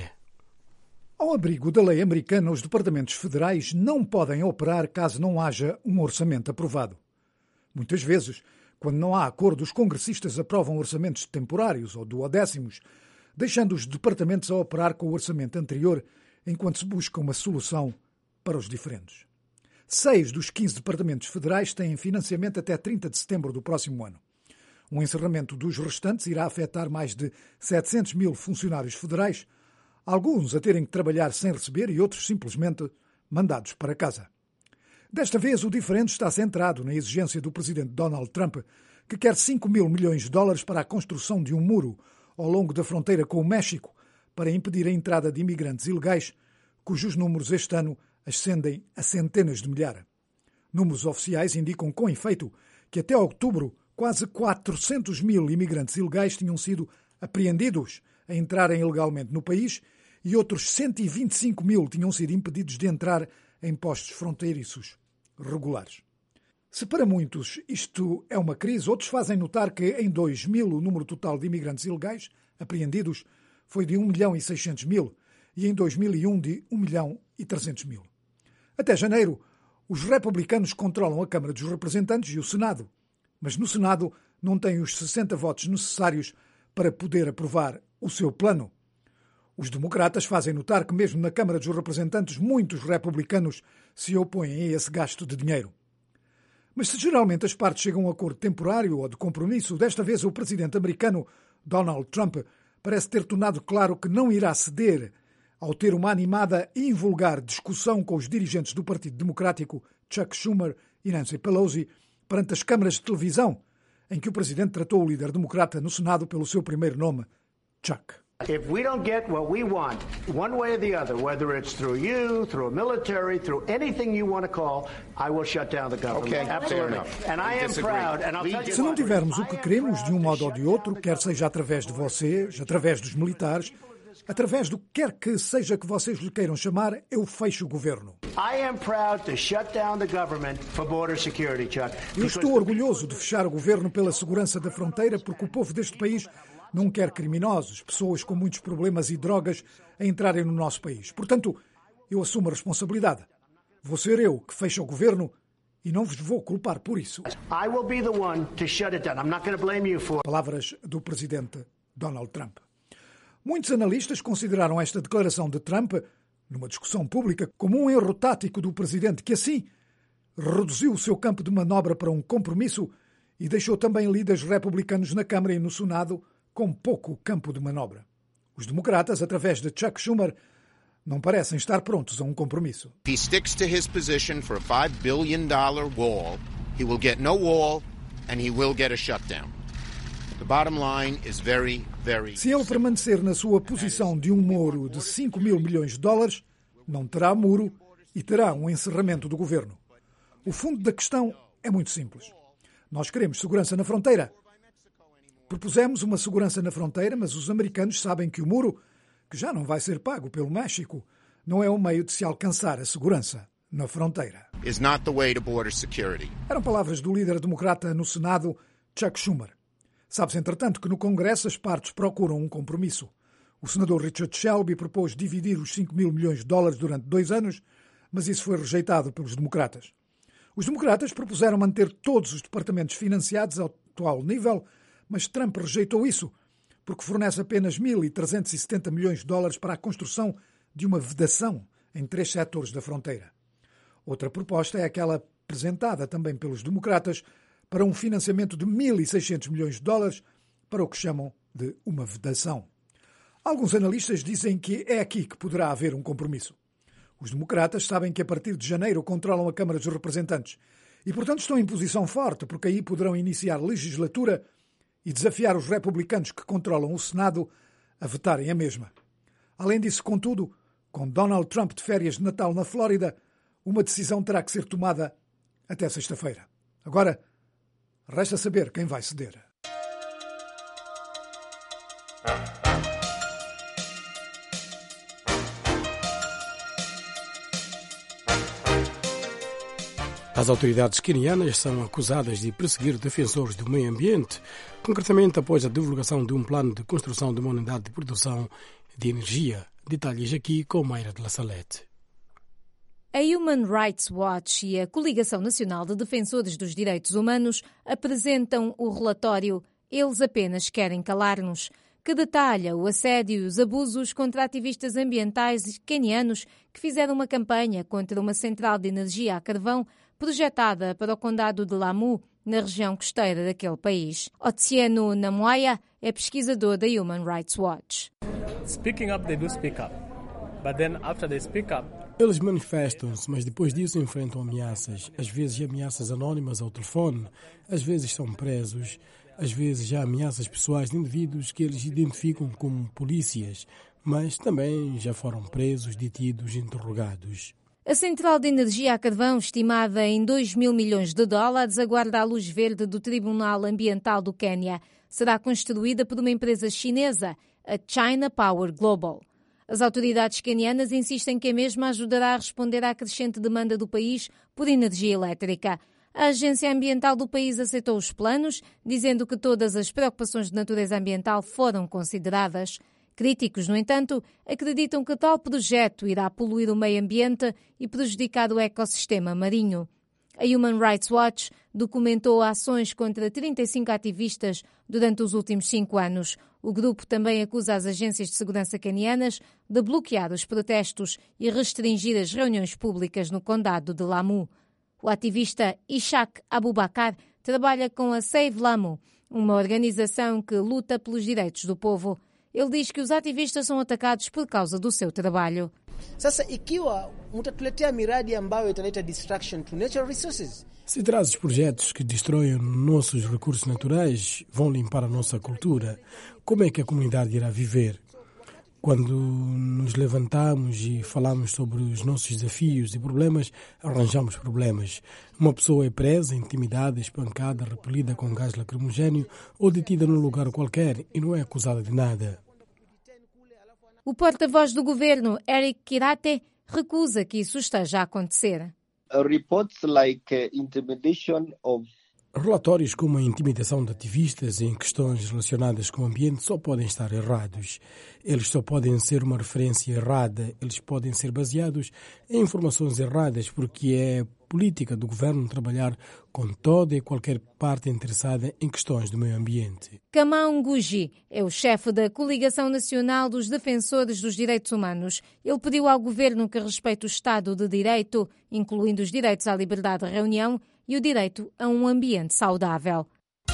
Ao abrigo da lei americana, os departamentos federais não podem operar caso não haja um orçamento aprovado. Muitas vezes, quando não há acordo, os congressistas aprovam orçamentos temporários ou duodécimos, deixando os departamentos a operar com o orçamento anterior enquanto se busca uma solução para os diferentes. 6 dos 15 departamentos federais têm financiamento até 30 de setembro do próximo ano. O encerramento dos restantes irá afetar mais de 700 mil funcionários federais, alguns a terem que trabalhar sem receber e outros simplesmente mandados para casa. Desta vez, o diferente está centrado na exigência do presidente Donald Trump, que quer 5 mil milhões de dólares para a construção de um muro ao longo da fronteira com o México para impedir a entrada de imigrantes ilegais, cujos números este ano ascendem a centenas de milhares. Números oficiais indicam com efeito que até outubro quase 400 mil imigrantes ilegais tinham sido apreendidos a entrarem ilegalmente no país e outros 125 mil tinham sido impedidos de entrar em postos fronteiriços regulares. Se para muitos isto é uma crise, outros fazem notar que em 2000 o número total de imigrantes ilegais apreendidos foi de 1.600.000 e em 2001 de 1.300.000. Até janeiro, os republicanos controlam a Câmara dos Representantes e o Senado, mas no Senado não têm os 60 votos necessários para poder aprovar o seu plano. Os democratas fazem notar que mesmo na Câmara dos Representantes muitos republicanos se opõem a esse gasto de dinheiro. Mas se geralmente as partes chegam a um acordo temporário ou de compromisso, desta vez o presidente americano Donald Trump parece ter tornado claro que não irá ceder ao ter uma animada e invulgar discussão com os dirigentes do Partido Democrático Chuck Schumer e Nancy Pelosi perante as câmaras de televisão, em que o presidente tratou o líder democrata no Senado pelo seu primeiro nome, Chuck. If we don't get what we want, one way or the other, whether it's through you, through a military, through anything you want to call, I will shut down the government. Okay, absolutely. And I am proud. And I'll tell you Se não tivermos o que queremos de um modo ou de outro, quer seja através de vocês, através dos militares, através do que quer que seja que vocês lhe queiram chamar, eu fecho o governo. Eu estou orgulhoso de fechar o governo pela segurança da fronteira, porque o povo deste país não quer criminosos, pessoas com muitos problemas e drogas a entrarem no nosso país. Portanto, eu assumo a responsabilidade. Vou ser eu que fecho o governo e não vos vou culpar por isso. Palavras do presidente Donald Trump. Muitos analistas consideraram esta declaração de Trump, numa discussão pública, como um erro tático do presidente que, assim, reduziu o seu campo de manobra para um compromisso e deixou também líderes republicanos na Câmara e no Senado com pouco campo de manobra. Os democratas, através de Chuck Schumer, não parecem estar prontos a um compromisso. If he sticks to his position for a $5 billion wall, he will get no wall and he will get a shutdown. The bottom line is very, very Se ele permanecer na sua posição de um muro de 5 mil milhões de dólares, não terá muro e terá um encerramento do governo. O fundo da questão é muito simples. Nós queremos segurança na fronteira. Propusemos uma segurança na fronteira, mas os americanos sabem que o muro, que já não vai ser pago pelo México, não é um meio de se alcançar a segurança na fronteira. is not the way to border security. Eram palavras do líder democrata no Senado, Chuck Schumer. Sabe-se, entretanto, que no Congresso as partes procuram um compromisso. O senador Richard Shelby propôs dividir os 5 mil milhões de dólares durante 2 anos, mas isso foi rejeitado pelos democratas. Os democratas propuseram manter todos os departamentos financiados ao atual nível, mas Trump rejeitou isso, porque fornece apenas 1.370 milhões de dólares para a construção de uma vedação em 3 setores da fronteira. Outra proposta é aquela apresentada também pelos democratas para um financiamento de 1.600 milhões de dólares para o que chamam de uma vedação. Alguns analistas dizem que é aqui que poderá haver um compromisso. Os democratas sabem que a partir de janeiro controlam a Câmara dos Representantes e, portanto, estão em posição forte, porque aí poderão iniciar legislatura e desafiar os republicanos que controlam o Senado a vetarem a mesma. Além disso, contudo, com Donald Trump de férias de Natal na Flórida, uma decisão terá que ser tomada até sexta-feira. Agora, resta saber quem vai ceder. As autoridades quenianas são acusadas de perseguir defensores do meio ambiente, concretamente após a divulgação de um plano de construção de uma unidade de produção de energia. Detalhes aqui com Mayra de la Salette. A Human Rights Watch e a Coligação Nacional de Defensores dos Direitos Humanos apresentam o relatório Eles Apenas Querem Calar-nos, que detalha o assédio e os abusos contra ativistas ambientais quenianos que fizeram uma campanha contra uma central de energia a carvão projetada para o condado de Lamu, na região costeira daquele país. Otieno Namoya é pesquisador da Human Rights Watch. Speaking up, they do speak up. But then after they speak up, eles manifestam-se, mas depois disso enfrentam ameaças. Às vezes ameaças anónimas ao telefone, às vezes são presos, às vezes já ameaças pessoais de indivíduos que eles identificam como polícias, mas também já foram presos, detidos, interrogados. A central de energia a carvão, estimada em 2 mil milhões de dólares, aguarda a luz verde do Tribunal Ambiental do Quênia. Será construída por uma empresa chinesa, a China Power Global. As autoridades quenianas insistem que a mesma ajudará a responder à crescente demanda do país por energia elétrica. A Agência Ambiental do país aceitou os planos, dizendo que todas as preocupações de natureza ambiental foram consideradas. Críticos, no entanto, acreditam que tal projeto irá poluir o meio ambiente e prejudicar o ecossistema marinho. A Human Rights Watch documentou ações contra 35 ativistas durante os últimos 5 anos. O grupo também acusa as agências de segurança quenianas de bloquear os protestos e restringir as reuniões públicas no condado de Lamu. O ativista Ishaq Abubakar trabalha com a Save Lamu, uma organização que luta pelos direitos do povo. Ele diz que os ativistas são atacados por causa do seu trabalho. Sasa ikiwa mtatuletea miradi ambayo italeta distraction to natural resources. Se trazes projetos que destroem nossos recursos naturais, vão limpar a nossa cultura, como é que a comunidade irá viver? Quando nos levantamos e falamos sobre os nossos desafios e problemas, arranjamos problemas. Uma pessoa é presa, intimidada, espancada, repelida com gás lacrimogéneo ou detida num lugar qualquer e não é acusada de nada. O porta-voz do governo, Eric Kirate, recusa que isso esteja a acontecer. Reports like intimidation of Relatórios como a intimidação de ativistas em questões relacionadas com o ambiente só podem estar errados. Eles só podem ser uma referência errada. Eles podem ser baseados em informações erradas, porque é política do governo trabalhar com toda e qualquer parte interessada em questões do meio ambiente. Kamau Ngugi é o chefe da Coligação Nacional dos Defensores dos Direitos Humanos. Ele pediu ao governo que respeite o Estado de Direito, incluindo os direitos à liberdade de reunião e o direito a um ambiente saudável.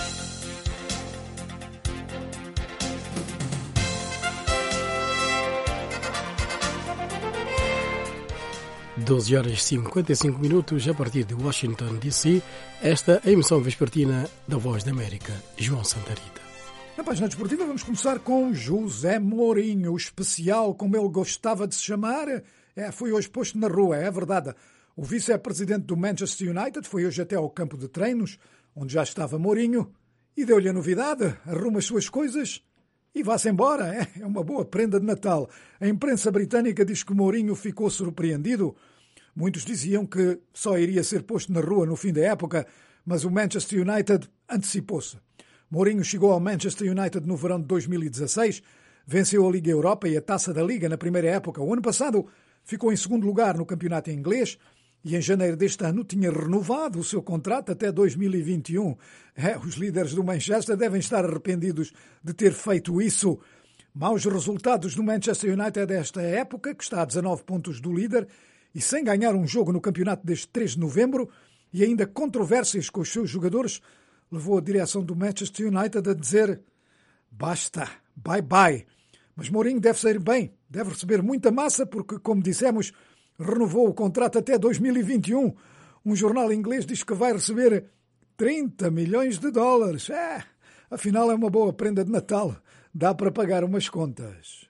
Doze horas e 55 minutos a partir de Washington, D.C. Esta é a emissão vespertina da Voz da América. João Santarita. Na página desportiva vamos começar com José Mourinho, o especial, como ele gostava de se chamar. Foi hoje posto na rua, é verdade. O vice-presidente do Manchester United foi hoje até ao campo de treinos, onde já estava Mourinho, e deu-lhe a novidade, arruma as suas coisas e vá-se embora. É uma boa prenda de Natal. A imprensa britânica diz que Mourinho ficou surpreendido. Muitos diziam que só iria ser posto na rua no fim da época, mas o Manchester United antecipou-se. Mourinho chegou ao Manchester United no verão de 2016, venceu a Liga Europa e a Taça da Liga na primeira época. O ano passado ficou em segundo lugar no campeonato inglês e em janeiro deste ano tinha renovado o seu contrato até 2021. Os líderes do Manchester devem estar arrependidos de ter feito isso. Maus resultados do Manchester United desta época, que está a 19 pontos do líder e sem ganhar um jogo no campeonato desde 3 de novembro, e ainda controvérsias com os seus jogadores, levou a direção do Manchester United a dizer basta, bye bye. Mas Mourinho deve sair bem, deve receber muita massa porque, como dissemos, renovou o contrato até 2021. Um jornal inglês diz que vai receber 30 milhões de dólares. Afinal é uma boa prenda de Natal. Dá para pagar umas contas.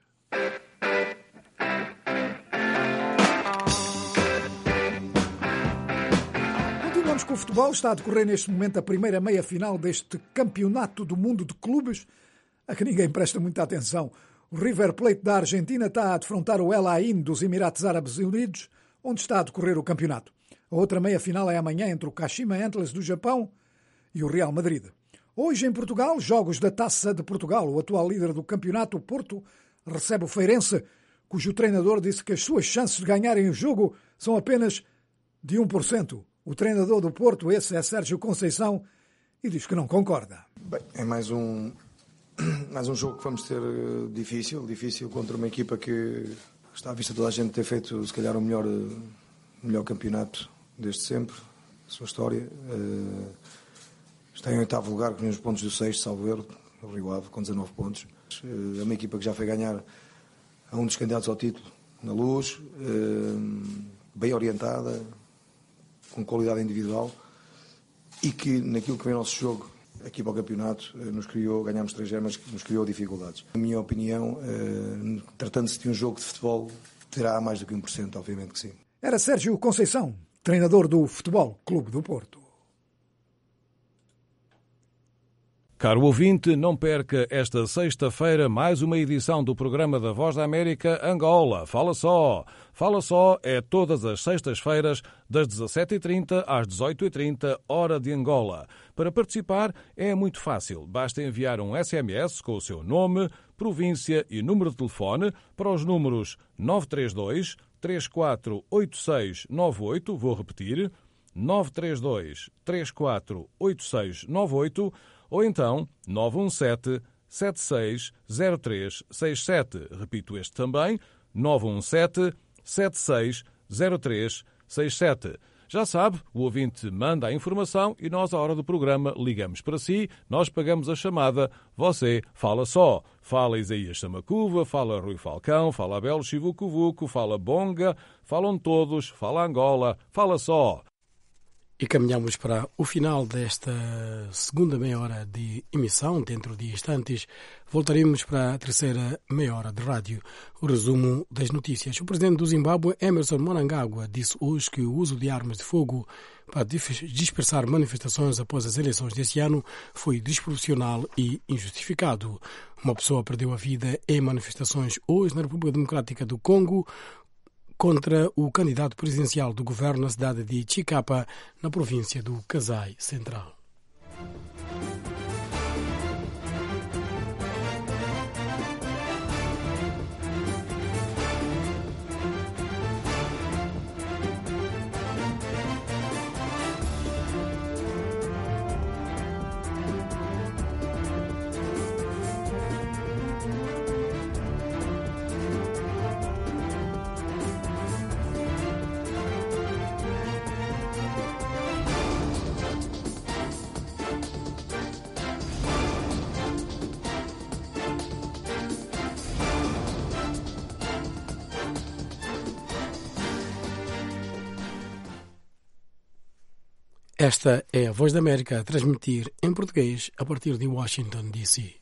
Continuamos com o futebol. Está a decorrer neste momento a primeira meia-final deste Campeonato do Mundo de Clubes, a que ninguém presta muita atenção. O River Plate da Argentina está a defrontar o El Ain dos Emirados Árabes Unidos, onde está a decorrer o campeonato. A outra meia-final é amanhã entre o Kashima Antlers do Japão e o Real Madrid. Hoje em Portugal, jogos da Taça de Portugal. O atual líder do campeonato, o Porto, recebe o Feirense, cujo treinador disse que as suas chances de ganharem o jogo são apenas de 1%. O treinador do Porto, esse é Sérgio Conceição, e diz que não concorda. Bem, é mais um jogo que vamos ter difícil contra uma equipa que está à vista de toda a gente ter feito, se calhar, o melhor campeonato desde sempre, a sua história. Está em 8º lugar, com os mesmos pontos do 6º, salvo erro, o Rio Ave, com 19 pontos. É uma equipa que já foi ganhar a um dos candidatos ao título na Luz, bem orientada, com qualidade individual, e que naquilo que vem o nosso jogo aqui para o campeonato, ganhámos 3-0, mas nos criou dificuldades. Na minha opinião, tratando-se de um jogo de futebol, terá mais do que 1%, obviamente que sim. Era Sérgio Conceição, treinador do Futebol Clube do Porto. Caro ouvinte, não perca esta sexta-feira mais uma edição do programa da Voz da América Angola. Fala Só! Fala Só é todas as sextas-feiras, das 17h30 às 18h30, hora de Angola. Para participar é muito fácil. Basta enviar um SMS com o seu nome, província e número de telefone para os números 932 348698, vou repetir, 932 348698, ou então 917-760367. Repito este também, 917-760367. Já sabe, o ouvinte manda a informação e nós, à hora do programa, ligamos para si, nós pagamos a chamada, você fala só. Fala Isaías Samacuva, fala Rui Falcão, fala Abel Chivucuvuco, fala Bonga, falam todos, fala Angola, fala só. E caminhamos para o final desta segunda meia hora de emissão. Dentro de instantes voltaremos para a terceira meia hora de rádio. O resumo das notícias. O presidente do Zimbábue, Emmerson Mnangagwa, disse hoje que o uso de armas de fogo para dispersar manifestações após as eleições deste ano foi desproporcional e injustificado. Uma pessoa perdeu a vida em manifestações hoje na República Democrática do Congo contra o candidato presidencial do governo na cidade de Chikapa, na província do Kasai Central. Esta é a Voz da América a transmitir em português a partir de Washington, D.C.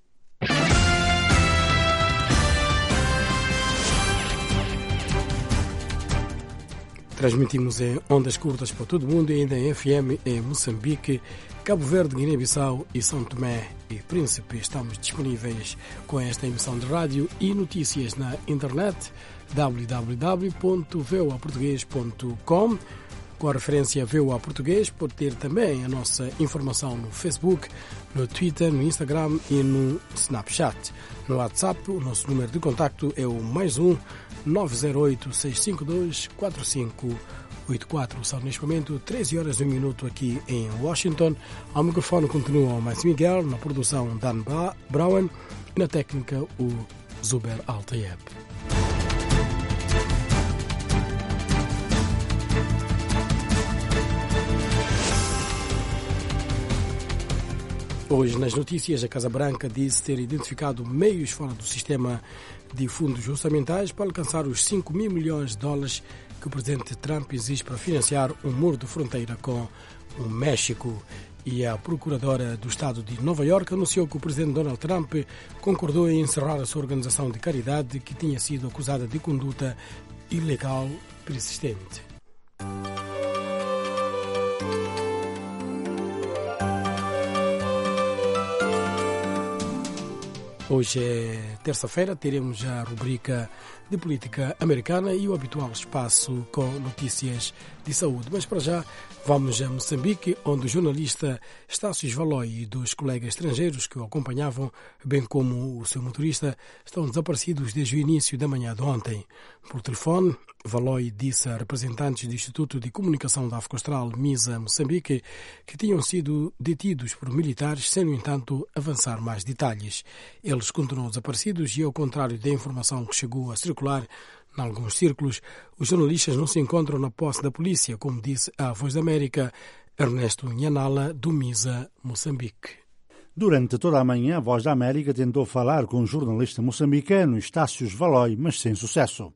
Transmitimos em ondas curtas para todo o mundo e ainda em FM em Moçambique, Cabo Verde, Guiné-Bissau e São Tomé e Príncipe. Estamos disponíveis com esta emissão de rádio e notícias na internet www.voaportugues.com. Com a referência VOA Português, pode ter também a nossa informação no Facebook, no Twitter, no Instagram e no Snapchat. No WhatsApp, o nosso número de contacto é o +1 908 652 4584. São neste momento 13 horas e 1 minuto aqui em Washington. Ao microfone continua o Mais Miguel, na produção Dan Brown e na técnica o Zuber Altayeb. Hoje, nas notícias, a Casa Branca disse ter identificado meios fora do sistema de fundos orçamentais para alcançar os 5 mil milhões de dólares que o presidente Trump exige para financiar um muro de fronteira com o México. E a procuradora do estado de Nova Iorque anunciou que o presidente Donald Trump concordou em encerrar a sua organização de caridade que tinha sido acusada de conduta ilegal persistente. Hoje é terça-feira, teremos a rubrica de política americana e o habitual espaço com notícias de saúde. Mas para já vamos a Moçambique, onde o jornalista Estácio Valoy e dos colegas estrangeiros que o acompanhavam, bem como o seu motorista, estão desaparecidos desde o início da manhã de ontem. Por telefone, Valoy disse a representantes do Instituto de Comunicação da África Austral, MISA, Moçambique, que tinham sido detidos por militares, sem, no entanto, avançar mais detalhes. Eles continuam desaparecidos e, ao contrário da informação que chegou a circular em alguns círculos, os jornalistas não se encontram na posse da polícia, como disse a Voz da América, Ernesto Nhanala, do MISA, Moçambique. Durante toda a manhã, a Voz da América tentou falar com o jornalista moçambicano Estácio Valoy, mas sem sucesso.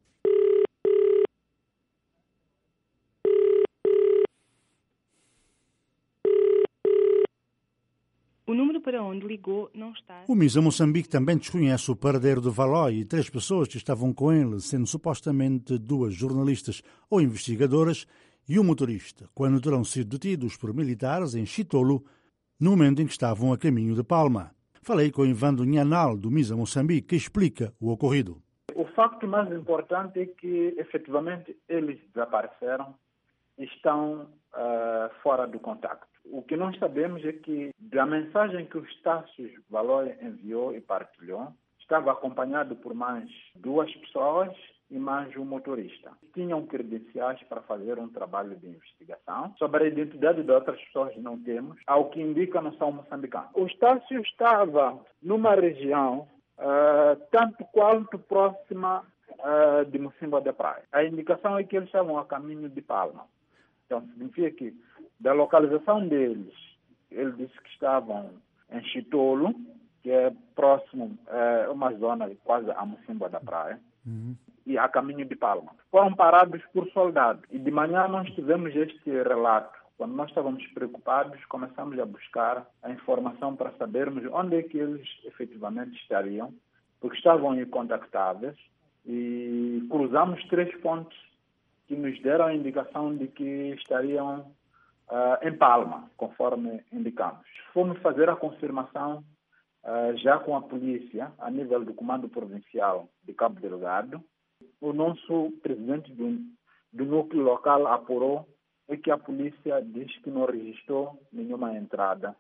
O número para onde ligou não está. O MISA Moçambique também desconhece o paradeiro de Valoy e 3 pessoas que estavam com ele, sendo supostamente 2 jornalistas ou investigadoras e um motorista, quando terão sido detidos por militares em Chitolo, no momento em que estavam a caminho de Palma. Falei com Ivandro Nhanal, do MISA Moçambique, que explica o ocorrido. O facto mais importante é que, efetivamente, eles desapareceram e estão fora do contacto. O que nós sabemos é que, da mensagem que o Estácio Valoy enviou e partilhou, estava acompanhado por mais 2 pessoas e mais um motorista. Tinham credenciais para fazer um trabalho de investigação. Sobre a identidade de outras pessoas não temos, ao que indica não são moçambicanos. O Estácio estava numa região tanto quanto próxima de Mocimboa da Praia. A indicação é que eles estavam a caminho de Palma. Então, significa que, da localização deles, ele disse que estavam em Chitolo, que é próximo, uma zona quase a Mocimboa da Praia, e a caminho de Palma. Foram parados por soldados. E de manhã nós tivemos este relato quando nós estávamos preocupados, começamos a buscar a informação para sabermos onde é que eles efetivamente estariam, porque estavam incontactáveis, e cruzamos 3 pontos que nos deram a indicação de que estariam em Palma, conforme indicamos. Fomos fazer a confirmação já com a polícia, a nível do Comando Provincial de Cabo Delgado. O nosso presidente do núcleo local apurou que a polícia diz que não registrou nenhuma entrada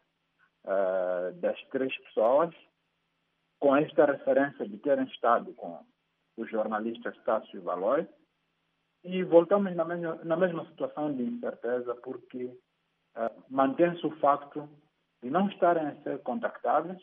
das 3 pessoas, com esta referência de terem estado com o jornalista Stácio Valois, e voltamos na mesma situação de incerteza, porque mantém-se o facto de não estarem a ser contactáveis,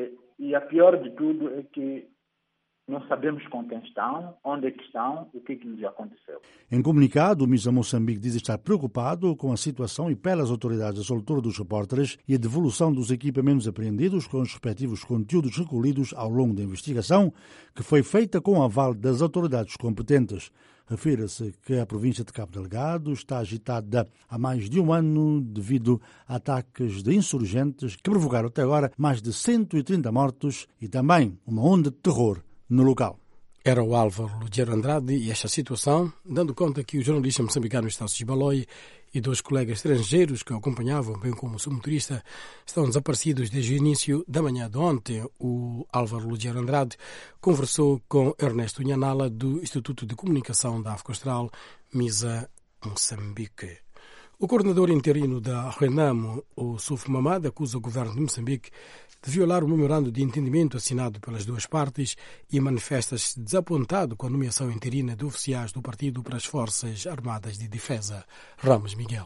e a pior de tudo é que não sabemos com quem estão, onde é que estão, o que lhes aconteceu. Em comunicado, o MISA Moçambique diz estar preocupado com a situação e pede às autoridades a soltura dos repórteres e a devolução dos equipamentos apreendidos com os respectivos conteúdos recolhidos ao longo da investigação, que foi feita com o aval das autoridades competentes. Refere-se que a província de Cabo Delgado está agitada há mais de um ano devido a ataques de insurgentes que provocaram até agora mais de 130 mortos e também uma onda de terror no local. Era o Álvaro Lugero Andrade e esta situação, dando conta que o jornalista moçambicano Stácio Valois e 2 colegas estrangeiros que o acompanhavam, bem como o seu motorista, estão desaparecidos desde o início da manhã de ontem. O Álvaro Lugero Andrade conversou com Ernesto Nhanala, do Instituto de Comunicação da África Austral, MISA Moçambique. O coordenador interino da RENAMO, o Suf Mamad, acusa o governo de Moçambique de violar o memorando de entendimento assinado pelas 2 partes e manifesta-se desapontado com a nomeação interina de oficiais do partido para as Forças Armadas de Defesa. Ramos Miguel.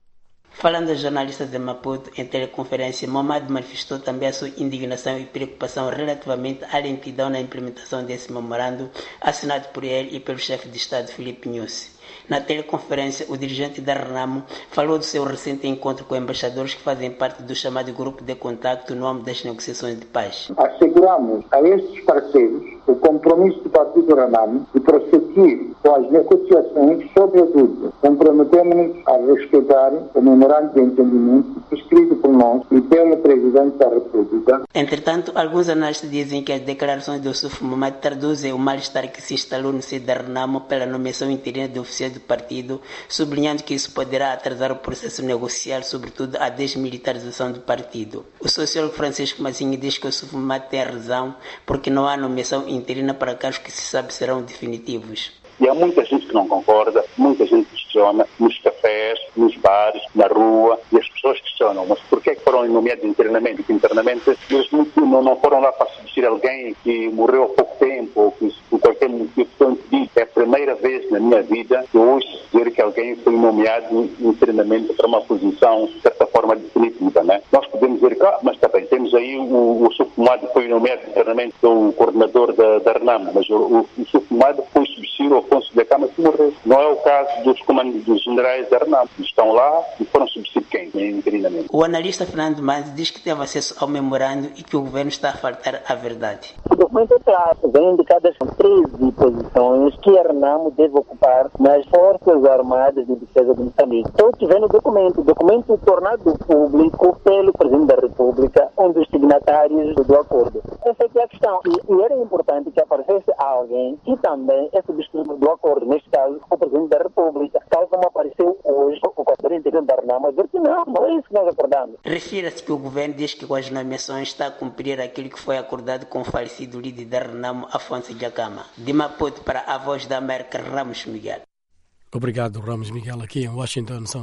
Falando aos jornalistas de Maputo, em teleconferência, Mamad manifestou também a sua indignação e preocupação relativamente à lentidão na implementação desse memorando assinado por ele e pelo chefe de Estado, Filipe Nyusi. Na teleconferência, o dirigente da RENAMO falou do seu recente encontro com embaixadores que fazem parte do chamado Grupo de Contacto no âmbito das negociações de paz. Asseguramos a estes parceiros o compromisso do Partido RENAMO de prosseguir com as negociações, sobretudo comprometemos-nos a respeitar o memorando de entendimento escrito por nós e pelo Presidente da República. Entretanto, alguns analistas dizem que as declarações do Suf Mamad traduzem o mal-estar que se instalou no seio da RENAMO pela nomeação interina de oficiais do partido, sublinhando que isso poderá atrasar o processo negocial, sobretudo a desmilitarização do partido. O sociólogo Francisco Massinho diz que o Suf Mamad tem razão, porque não há nomeação interina para cargos que se sabe serão definitivos. E há muita gente que não concorda, muita gente questiona, nos cafés, nos bares, na rua, e as pessoas questionam, mas por que foram nomeados internamente? Porque internamente eles não foram lá para substituir alguém que morreu há pouco tempo, ou que por qualquer motivo foi impedido. É a primeira vez na minha vida que eu ouço dizer que alguém foi nomeado internamente para uma posição, de certa forma, definitiva, né? Nós podemos dizer que, mas está bem, temos aí o Suf Mamad foi nomeado internamente pelo coordenador da RENAMO, mas o Suf Mamad foi substituir o Afonso da Cama que morreu. Não é o caso dos comandos dos generais da RENAMO. Estão lá e foram substituir quem? Internamente. O analista Fernando Manzi diz que teve acesso ao memorando e que o governo está a faltar a verdade. O documento é claro, vem indicadas 13 posições que a RENAMO deve ocupar nas Forças Armadas de Defesa de Moçambique. Então, que vem no documento tornado público pelo Presidente da República, um dos signatários do acordo. Essa é a questão. E era importante que aparecesse alguém que também é subscritor do acordo, neste caso, o Presidente da República, tal como apareceu hoje o coordenador interino da RENAMO, a dizer que não é isso que nós acordamos. Refira-se que o governo diz que com as nomeações está a cumprir aquilo que foi acordado com o falecido líder da RENAMO, Afonso da Cama. De Maputo para a Voz da América, Ramos Miguel. Obrigado, Ramos Miguel. Aqui em Washington são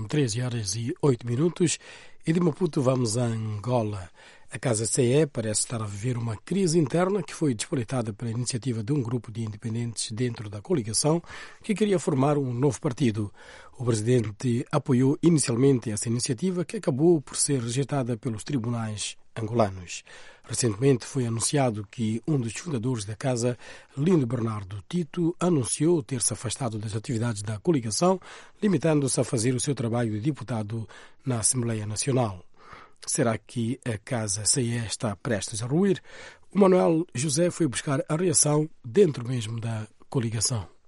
13h08 e de Maputo vamos a Angola. A Casa CE parece estar a viver uma crise interna que foi despolaitada pela iniciativa de um grupo de independentes dentro da coligação que queria formar um novo partido. O presidente apoiou inicialmente essa iniciativa que acabou por ser rejeitada pelos tribunais angolanos. Recentemente foi anunciado que um dos fundadores da casa, Lindo Bernardo Tito, anunciou ter se afastado das atividades da coligação, limitando-se a fazer o seu trabalho de deputado na Assembleia Nacional. Será que a Casa CE está prestes a ruir? O Manuel José foi buscar a reação dentro mesmo da coligação.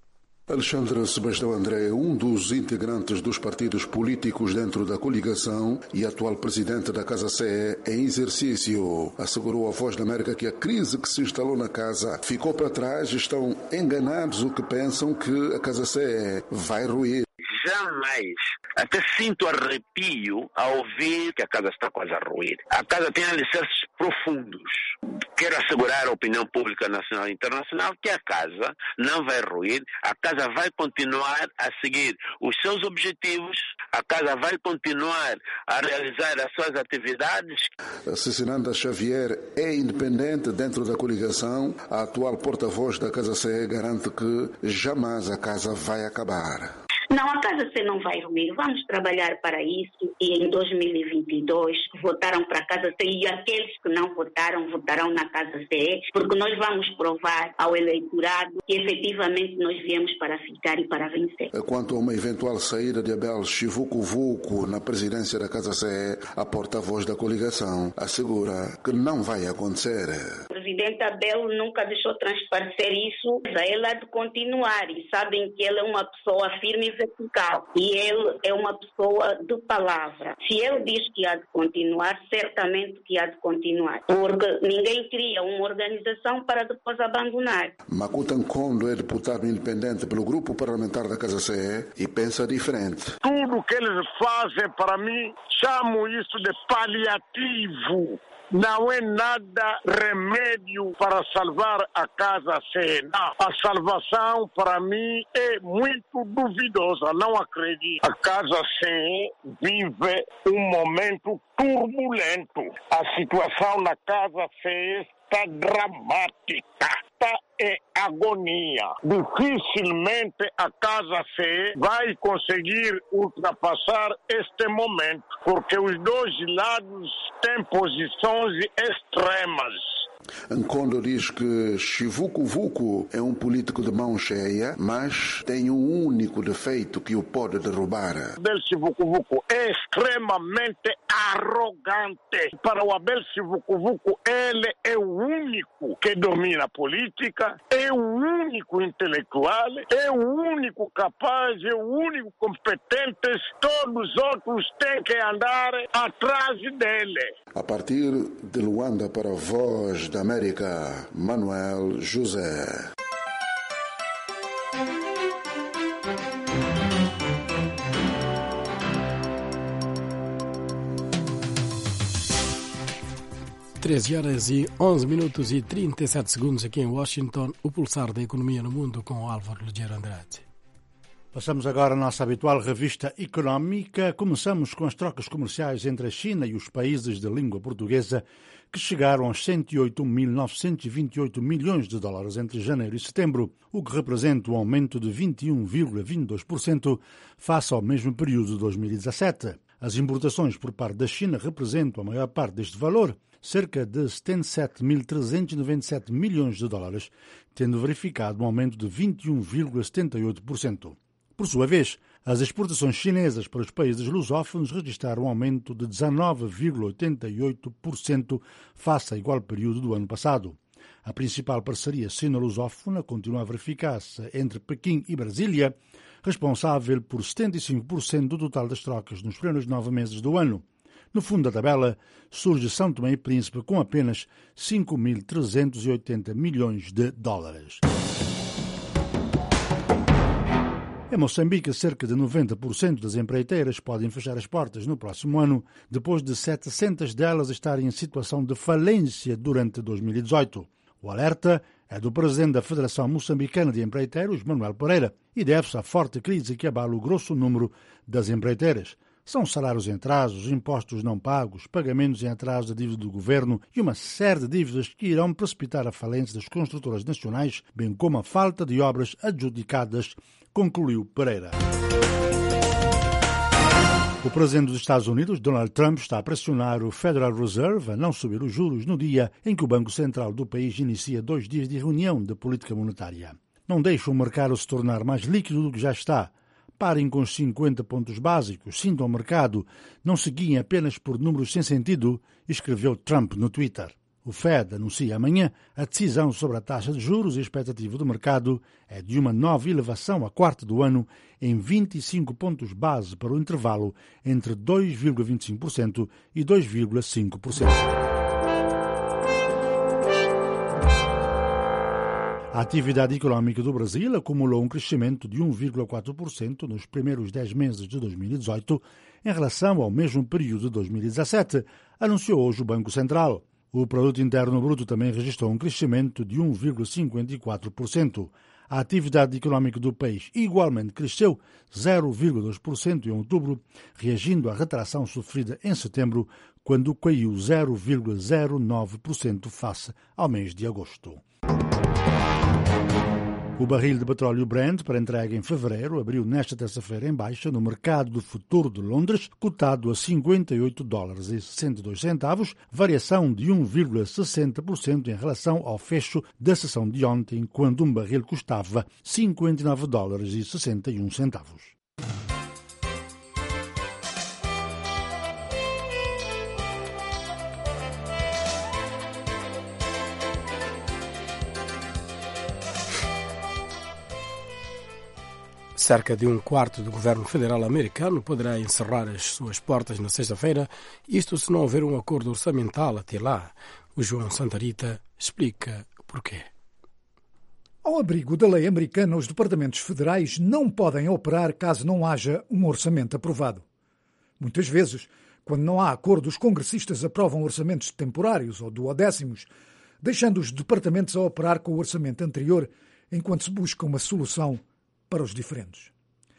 Alexandre Sebastião André, um dos integrantes dos partidos políticos dentro da coligação e atual presidente da Casa CE em exercício, assegurou à Voz da América que a crise que se instalou na Casa ficou para trás e estão enganados o que pensam que a Casa CE vai ruir. Jamais. Até sinto arrepio ao ouvir que a casa está quase a ruir. A casa tem alicerces profundos. Quero assegurar à opinião pública nacional e internacional que a casa não vai ruir, a casa vai continuar a seguir os seus objetivos, a casa vai continuar a realizar as suas atividades. Cecinanda Xavier é independente dentro da coligação. A atual porta-voz da Casa CE garante que jamais a casa vai acabar. Não, a Casa CE não vai ruir. Vamos trabalhar para isso e em 2022 votaram para a Casa CE e aqueles que não votaram, votarão na Casa CE, porque nós vamos provar ao eleitorado que efetivamente nós viemos para ficar e para vencer. Quanto a uma eventual saída de Abel Chivuco-Vuco na presidência da Casa CE, a porta-voz da coligação assegura que não vai acontecer. O presidente Abel nunca deixou transparecer isso, ele há de continuar e sabem que ele é uma pessoa firme e vertical e ele é uma pessoa de palavra. Se ele diz que há de continuar, certamente que há de continuar, porque ninguém cria uma organização para depois abandonar. Makuta Nkondo é deputado independente pelo grupo parlamentar da Casa CE e pensa diferente. Tudo que eles fazem, para mim, chamo isso de paliativo. Não é nada remédio para salvar a Casa CE. A salvação, para mim, é muito duvidosa. Não acredito. A Casa CE vive um momento turbulento. A situação na Casa CE está dramática. Está em agonia. Dificilmente a Casa CE vai conseguir ultrapassar este momento, porque os dois lados têm posições extremas. Nkondo diz que Chivuco-Vuco é um político de mão cheia, mas tem um único defeito que o pode derrubar. Abel Chivuco-Vuco é extremamente arrogante. Para o Abel Chivuco-Vuco, ele é o único que domina a política, é o único intelectual, é o único capaz, é o único competente. Todos os outros têm que andar atrás dele. A partir de Luanda para a Voz da América, Manuel José. horas e 11 minutos e 37 segundos aqui em Washington, o pulsar da economia no mundo com Álvaro Ligeiro Andrade. Passamos agora à nossa habitual revista económica. Começamos com as trocas comerciais entre a China e os países de língua portuguesa, que chegaram aos 108.928 milhões de dólares entre janeiro e setembro, o que representa um aumento de 21,22% face ao mesmo período de 2017. As importações por parte da China representam a maior parte deste valor, cerca de 77.397 milhões de dólares, tendo verificado um aumento de 21,78%. Por sua vez, as exportações chinesas para os países lusófonos registraram um aumento de 19,88% face ao igual período do ano passado. A principal parceria sino-lusófona continua a verificar-se entre Pequim e Brasília, responsável por 75% do total das trocas nos primeiros 9 meses do ano. No fundo da tabela, surge São Tomé e Príncipe com apenas 5.380 milhões de dólares. Em Moçambique, cerca de 90% das empreiteiras podem fechar as portas no próximo ano, depois de 700 delas estarem em situação de falência durante 2018. O alerta é do presidente da Federação Moçambicana de Empreiteiros, Manuel Pereira, e deve-se à forte crise que abala o grosso número das empreiteiras. São salários em atrasos, impostos não pagos, pagamentos em atraso da dívida do governo e uma série de dívidas que irão precipitar a falência das construtoras nacionais, bem como a falta de obras adjudicadas, concluiu Pereira. O presidente dos Estados Unidos, Donald Trump, está a pressionar o Federal Reserve a não subir os juros no dia em que o Banco Central do país inicia 2 dias de reunião de política monetária. Não deixam o mercado se tornar mais líquido do que já está. Parem com os 50 pontos básicos, sintam o mercado, não se guiem apenas por números sem sentido, escreveu Trump no Twitter. O Fed anuncia amanhã a decisão sobre a taxa de juros e a expectativa do mercado é de uma nova elevação a quarto do ano em 25 pontos base para o intervalo entre 2,25% e 2,5%. A atividade económica do Brasil acumulou um crescimento de 1,4% nos primeiros 10 meses de 2018 em relação ao mesmo período de 2017, anunciou hoje o Banco Central. O Produto Interno Bruto também registrou um crescimento de 1,54%. A atividade económica do país igualmente cresceu 0,2% em outubro, reagindo à retração sofrida em setembro, quando caiu 0,09% face ao mês de agosto. O barril de petróleo Brent, para entrega em fevereiro, abriu nesta terça-feira em baixa no mercado do futuro de Londres, cotado a $58,62, variação de 1,60% em relação ao fecho da sessão de ontem, quando um barril custava $59,61. Cerca de um quarto do governo federal americano poderá encerrar as suas portas na sexta-feira, isto se não houver um acordo orçamental até lá. O João Santarita explica porquê. Ao abrigo da lei americana, os departamentos federais não podem operar caso não haja um orçamento aprovado. Muitas vezes, quando não há acordo, os congressistas aprovam orçamentos temporários ou duodécimos, deixando os departamentos a operar com o orçamento anterior, enquanto se busca uma solução para os diferentes.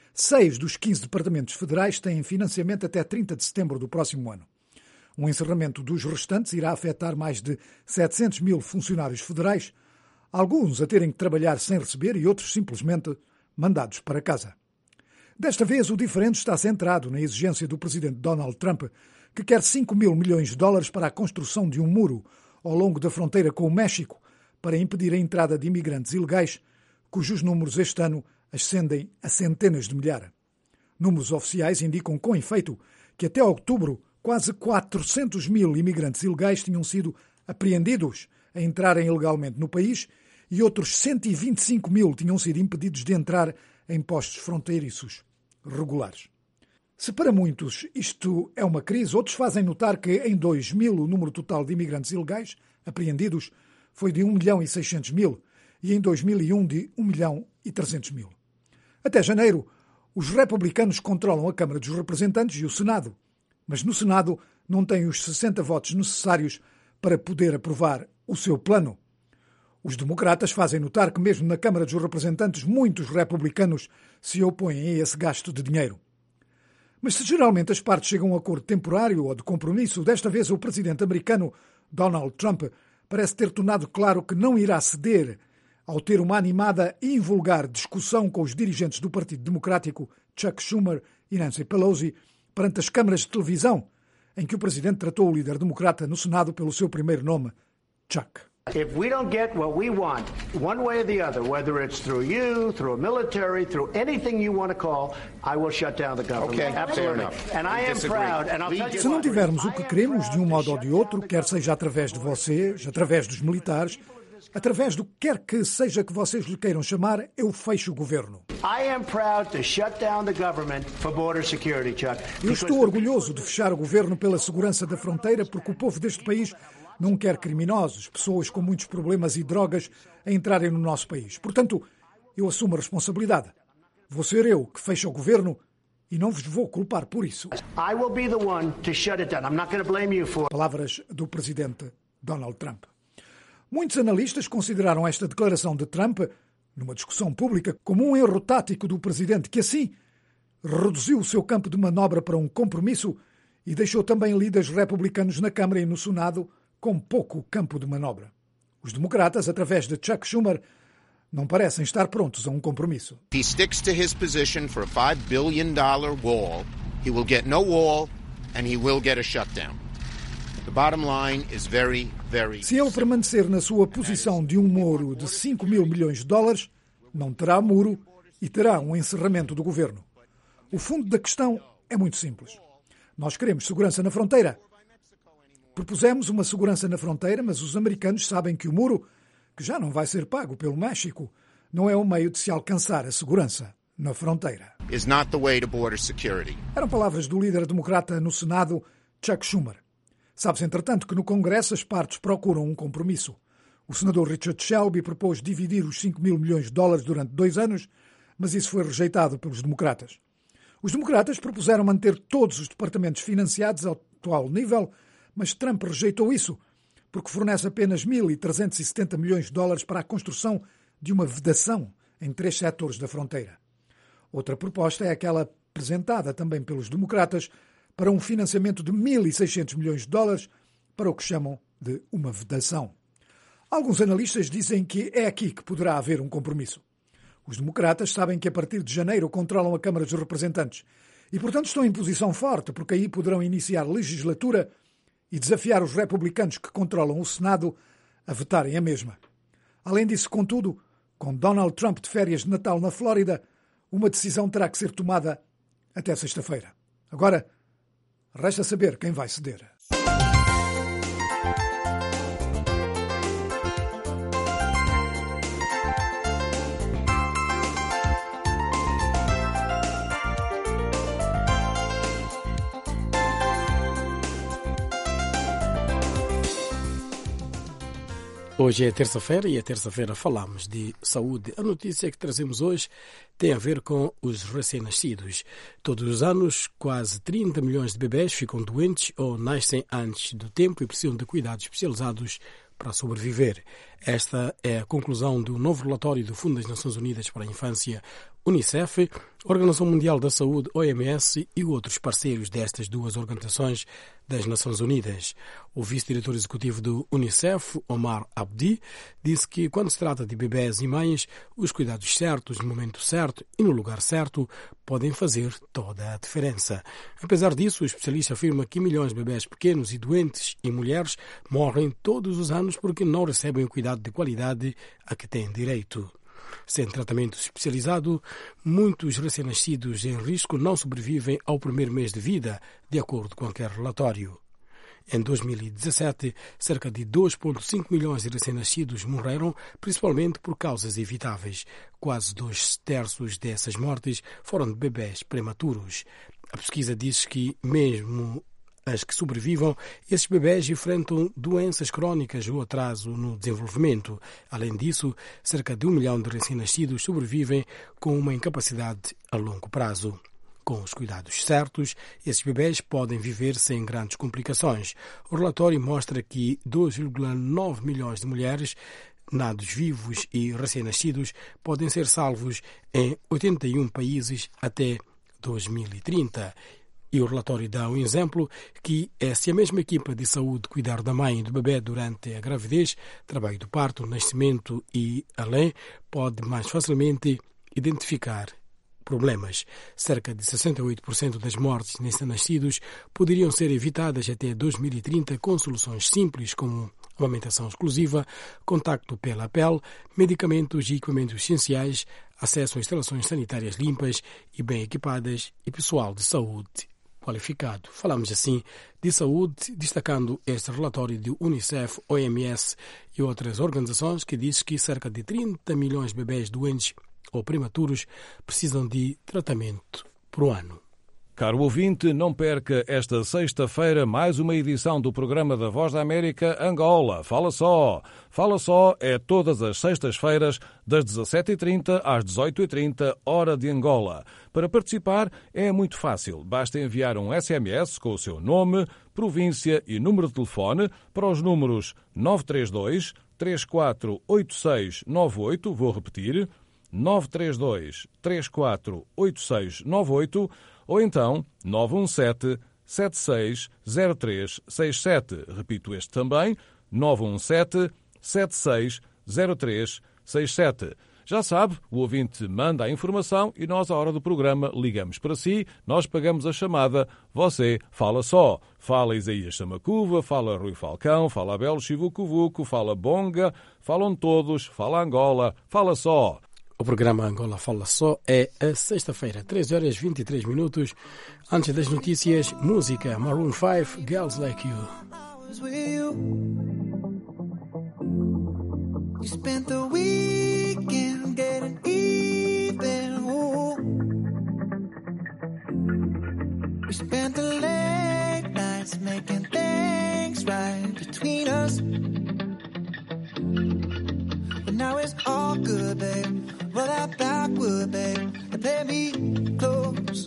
6 dos 15 departamentos federais têm financiamento até 30 de setembro do próximo ano. O encerramento dos restantes irá afetar mais de 700 mil funcionários federais, alguns a terem que trabalhar sem receber e outros simplesmente mandados para casa. Desta vez, o diferente está centrado na exigência do presidente Donald Trump, que quer 5 mil milhões de dólares para a construção de um muro ao longo da fronteira com o México para impedir a entrada de imigrantes ilegais, cujos números este ano ascendem a centenas de milhares. Números oficiais indicam com efeito que até outubro quase 400 mil imigrantes ilegais tinham sido apreendidos a entrarem ilegalmente no país e outros 125 mil tinham sido impedidos de entrar em postos fronteiriços regulares. Se para muitos isto é uma crise, outros fazem notar que em 2000 o número total de imigrantes ilegais apreendidos foi de 1.600.000 e em 2001 de 1.300.000. Até janeiro, os republicanos controlam a Câmara dos Representantes e o Senado, mas no Senado não têm os 60 votos necessários para poder aprovar o seu plano. Os democratas fazem notar que mesmo na Câmara dos Representantes muitos republicanos se opõem a esse gasto de dinheiro. Mas se geralmente as partes chegam a um acordo temporário ou de compromisso, desta vez o presidente americano Donald Trump parece ter tornado claro que não irá ceder ao ter uma animada e invulgar discussão com os dirigentes do Partido Democrático, Chuck Schumer e Nancy Pelosi, perante as câmaras de televisão, em que o presidente tratou o líder democrata no Senado pelo seu primeiro nome, Chuck. If we don't get what we want, one way or the other, whether it's through you, through a military, through anything you want to call, I will shut down the government. Okay, absolutely. And I am proud, and I'll tell you Se não tivermos o que queremos de um modo ou de outro, quer seja através de vocês, através dos militares, através do que quer que seja que vocês lhe queiram chamar, eu fecho o governo. Eu estou orgulhoso de fechar o governo pela segurança da fronteira, porque o povo deste país não quer criminosos, pessoas com muitos problemas e drogas a entrarem no nosso país. Portanto, eu assumo a responsabilidade. Vou ser eu que fecho o governo e não vos vou culpar por isso. Palavras do presidente Donald Trump. Muitos analistas consideraram esta declaração de Trump, numa discussão pública, como um erro tático do presidente que, assim, reduziu o seu campo de manobra para um compromisso e deixou também líderes republicanos na Câmara e no Senado com pouco campo de manobra. Os democratas, através de Chuck Schumer, não parecem estar prontos a um compromisso. If he sticks to his position for a $5 billion wall, he will get no wall and he will get a shutdown. The bottom line is very, very... Se ele permanecer na sua posição de um muro de 5 mil milhões de dólares, não terá muro e terá um encerramento do governo. O fundo da questão é muito simples. Nós queremos segurança na fronteira. Propusemos uma segurança na fronteira, mas os americanos sabem que o muro, que já não vai ser pago pelo México, não é um meio de se alcançar a segurança na fronteira. Is not the way to border security. Eram palavras do líder democrata no Senado, Chuck Schumer. Sabe-se, entretanto, que no Congresso as partes procuram um compromisso. O senador Richard Shelby propôs dividir os 5 mil milhões de dólares durante 2 anos, mas isso foi rejeitado pelos democratas. Os democratas propuseram manter todos os departamentos financiados ao atual nível, mas Trump rejeitou isso, porque fornece apenas 1.370 milhões de dólares para a construção de uma vedação em 3 setores da fronteira. Outra proposta é aquela apresentada também pelos democratas para um financiamento de 1.600 milhões de dólares para o que chamam de uma vedação. Alguns analistas dizem que é aqui que poderá haver um compromisso. Os democratas sabem que a partir de janeiro controlam a Câmara dos Representantes e, portanto, estão em posição forte, porque aí poderão iniciar legislatura e desafiar os republicanos que controlam o Senado a vetarem a mesma. Além disso, contudo, com Donald Trump de férias de Natal na Flórida, uma decisão terá que ser tomada até sexta-feira. Agora, resta saber quem vai ceder. Hoje é terça-feira e a terça-feira falamos de saúde. A notícia que trazemos hoje tem a ver com os recém-nascidos. Todos os anos, quase 30 milhões de bebés ficam doentes ou nascem antes do tempo e precisam de cuidados especializados para sobreviver. Esta é a conclusão do novo relatório do Fundo das Nações Unidas para a Infância, Unicef, Organização Mundial da Saúde, OMS, e outros parceiros destas duas organizações das Nações Unidas. O vice-diretor executivo do Unicef, Omar Abdi, disse que quando se trata de bebés e mães, os cuidados certos, no momento certo e no lugar certo podem fazer toda a diferença. Apesar disso, o especialista afirma que milhões de bebés pequenos e doentes e mulheres morrem todos os anos porque não recebem o cuidado de qualidade a que têm direito. Sem tratamento especializado, muitos recém-nascidos em risco não sobrevivem ao primeiro mês de vida, de acordo com qualquer relatório. Em 2017, cerca de 2,5 milhões de recém-nascidos morreram, principalmente por causas evitáveis. Quase 2/3 dessas mortes foram de bebés prematuros. A pesquisa diz que, mesmo as que sobrevivam, esses bebés enfrentam doenças crónicas ou atraso no desenvolvimento. Além disso, cerca de 1 milhão de recém-nascidos sobrevivem com uma incapacidade a longo prazo. Com os cuidados certos, esses bebés podem viver sem grandes complicações. O relatório mostra que 2,9 milhões de mulheres, nados vivos e recém-nascidos, podem ser salvos em 81 países até 2030. E o relatório dá um exemplo que é se a mesma equipa de saúde cuidar da mãe e do bebê durante a gravidez, trabalho do parto, nascimento e além, pode mais facilmente identificar problemas. Cerca de 68% das mortes recém-nascidos poderiam ser evitadas até 2030 com soluções simples como amamentação exclusiva, contacto pele a pele, medicamentos e equipamentos essenciais, acesso a instalações sanitárias limpas e bem equipadas e pessoal de saúde qualificado. Falamos assim de saúde, destacando este relatório de Unicef, OMS e outras organizações que diz que cerca de 30 milhões de bebés doentes ou prematuros precisam de tratamento por ano. Caro ouvinte, não perca esta sexta-feira mais uma edição do programa da Voz da América Angola. Fala só! Fala só é todas as sextas-feiras, das 17h30 às 18h30, hora de Angola. Para participar é muito fácil. Basta enviar um SMS com o seu nome, província e número de telefone para os números 932 348698, vou repetir, 932 348698, ou então 917-760367. Repito este também, 917-760367. Já sabe, o ouvinte manda a informação e nós, à hora do programa, ligamos para si, nós pagamos a chamada, você fala só. Fala Isaías Samacuva, fala Rui Falcão, fala Abel Chivucuvuco, fala Bonga, falam todos, fala Angola, fala só. O programa Angola Fala Só é a sexta-feira, 13h23. Antes das notícias, música Maroon 5, Girls Like You. You spent the weekend getting even. Ooh. We spent the late nights making things right between us. But now it's all good, babe. Roll that backward, babe, and play me close.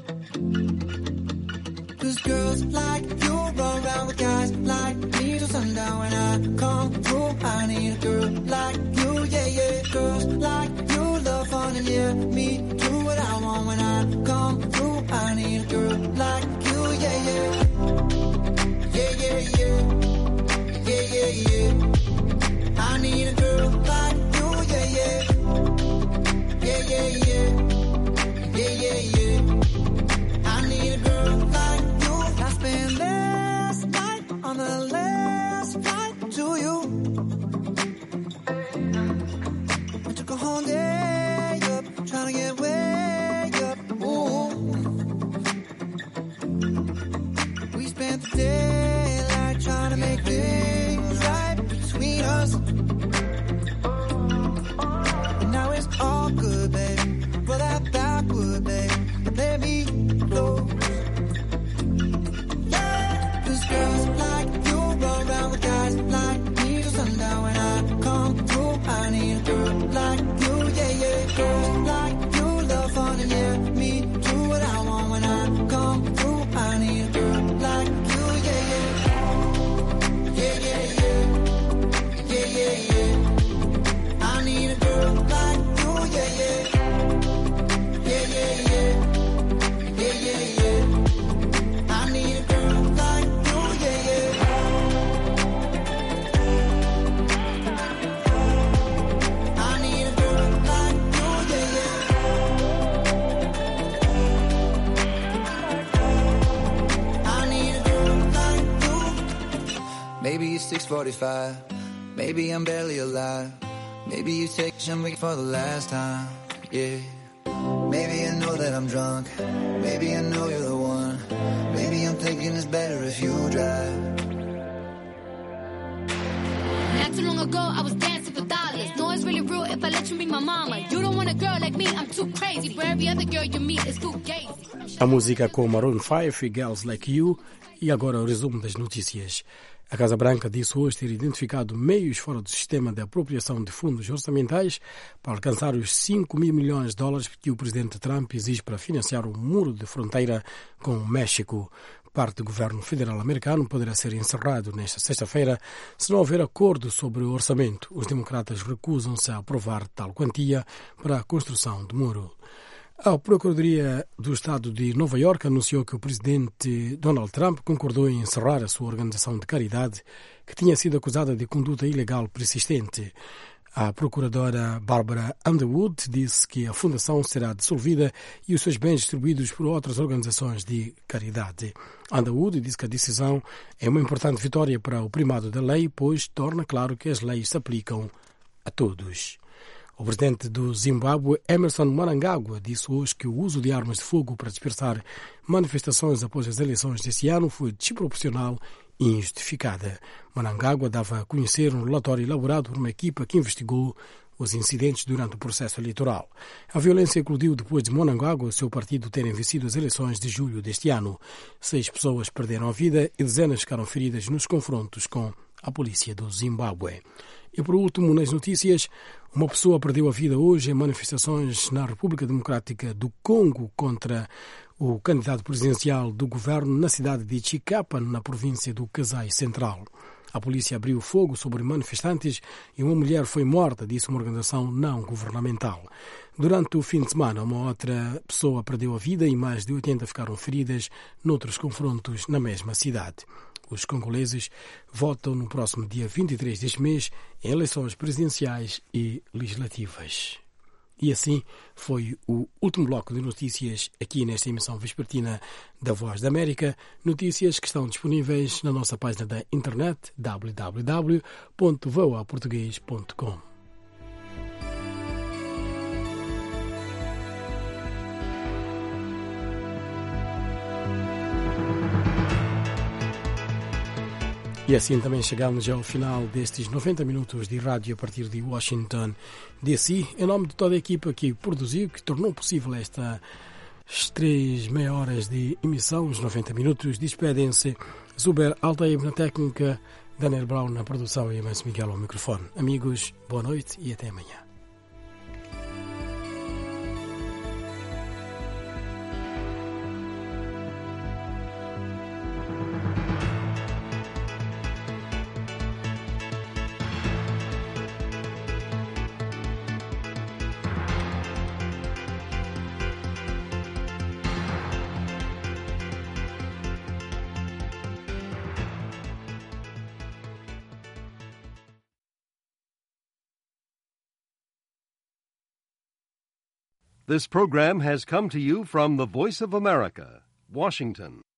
'Cause girls like you run around with guys like me till sundown. When I come through, I need a girl like you, yeah, yeah. Girls like you love fun and yeah, me do what I want. When I come through, I need a girl like you, yeah, yeah. Yeah, yeah, yeah. Yeah, yeah, yeah. I need a girl like you, yeah, yeah. Yeah, yeah, yeah. Yeah, yeah, yeah. I need a girl like you. I spent last night on the last flight to you. I took a whole day up, trying to get way up. Ooh. We spent the daylight trying to make things right between us. But now it's all good, babe. Roll that backward, babe, and play me close. Girls like you run around with guys like me till sundown. When I come through, I need a girl like you, yeah, yeah. Girls like you love fun and yeah, me do what I want. When I come through, I need a girl like you, yeah, yeah. Yeah, yeah, yeah. Yeah, yeah, yeah. I need a girl like you, yeah, yeah. Yeah, yeah, yeah. Yeah, yeah, yeah. I need a girl like you, yeah, yeah. I need a girl like you, yeah, yeah. I need a girl like you. Maybe it's 6:45. Maybe I'm barely alive. Maybe you take something for the last time, yeah. Maybe I know that I'm drunk. Maybe I know you're the one. Maybe I'm thinking it's better if you drive. Not too long ago, I was dancing for dollars. No, it's really real if I let you be my mama. You don't want a girl like me, I'm too crazy. For every other girl you meet is too gazy. A música com Maroon 5 e Girls Like You. E agora o resumo das notícias. A Casa Branca disse hoje ter identificado meios fora do sistema de apropriação de fundos orçamentais para alcançar os 5 mil milhões de dólares que o presidente Trump exige para financiar o muro de fronteira com o México. Parte do governo federal americano poderá ser encerrado nesta sexta-feira se não houver acordo sobre o orçamento. Os democratas recusam-se a aprovar tal quantia para a construção do muro. A Procuradoria do Estado de Nova Iorque anunciou que o presidente Donald Trump concordou em encerrar a sua organização de caridade, que tinha sido acusada de conduta ilegal persistente. A procuradora Barbara Underwood disse que a fundação será dissolvida e os seus bens distribuídos por outras organizações de caridade. Underwood disse que a decisão é uma importante vitória para o primado da lei, pois torna claro que as leis se aplicam a todos. O presidente do Zimbábue, Emmerson Mnangagwa, disse hoje que o uso de armas de fogo para dispersar manifestações após as eleições deste ano foi desproporcional e injustificada. Mnangagwa dava a conhecer um relatório elaborado por uma equipa que investigou os incidentes durante o processo eleitoral. A violência eclodiu depois de Mnangagwa e seu partido terem vencido as eleições de julho deste ano. 6 pessoas perderam a vida e dezenas ficaram feridas nos confrontos com a polícia do Zimbábue. E por último, nas notícias, uma pessoa perdeu a vida hoje em manifestações na República Democrática do Congo contra o candidato presidencial do governo na cidade de Chikapa, na província do Kasai Central. A polícia abriu fogo sobre manifestantes e uma mulher foi morta, disse uma organização não governamental. Durante o fim de semana, uma outra pessoa perdeu a vida e mais de 80 ficaram feridas noutros confrontos na mesma cidade. Os congoleses votam no próximo dia 23 deste mês em eleições presidenciais e legislativas. E assim foi o último bloco de notícias aqui nesta emissão vespertina da Voz da América. Notícias que estão disponíveis na nossa página da internet www.voaportugues.com. E assim também chegamos ao final destes 90 minutos de rádio a partir de Washington DC. Em nome de toda a equipa que produziu, que tornou possível estas 3 meia horas de emissão, os 90 minutos, despedem-se Zuber Altaib na técnica, Daniel Brown na produção e Amancio Miguel ao microfone. Amigos, boa noite e até amanhã. This program has come to you from the Voice of America, Washington.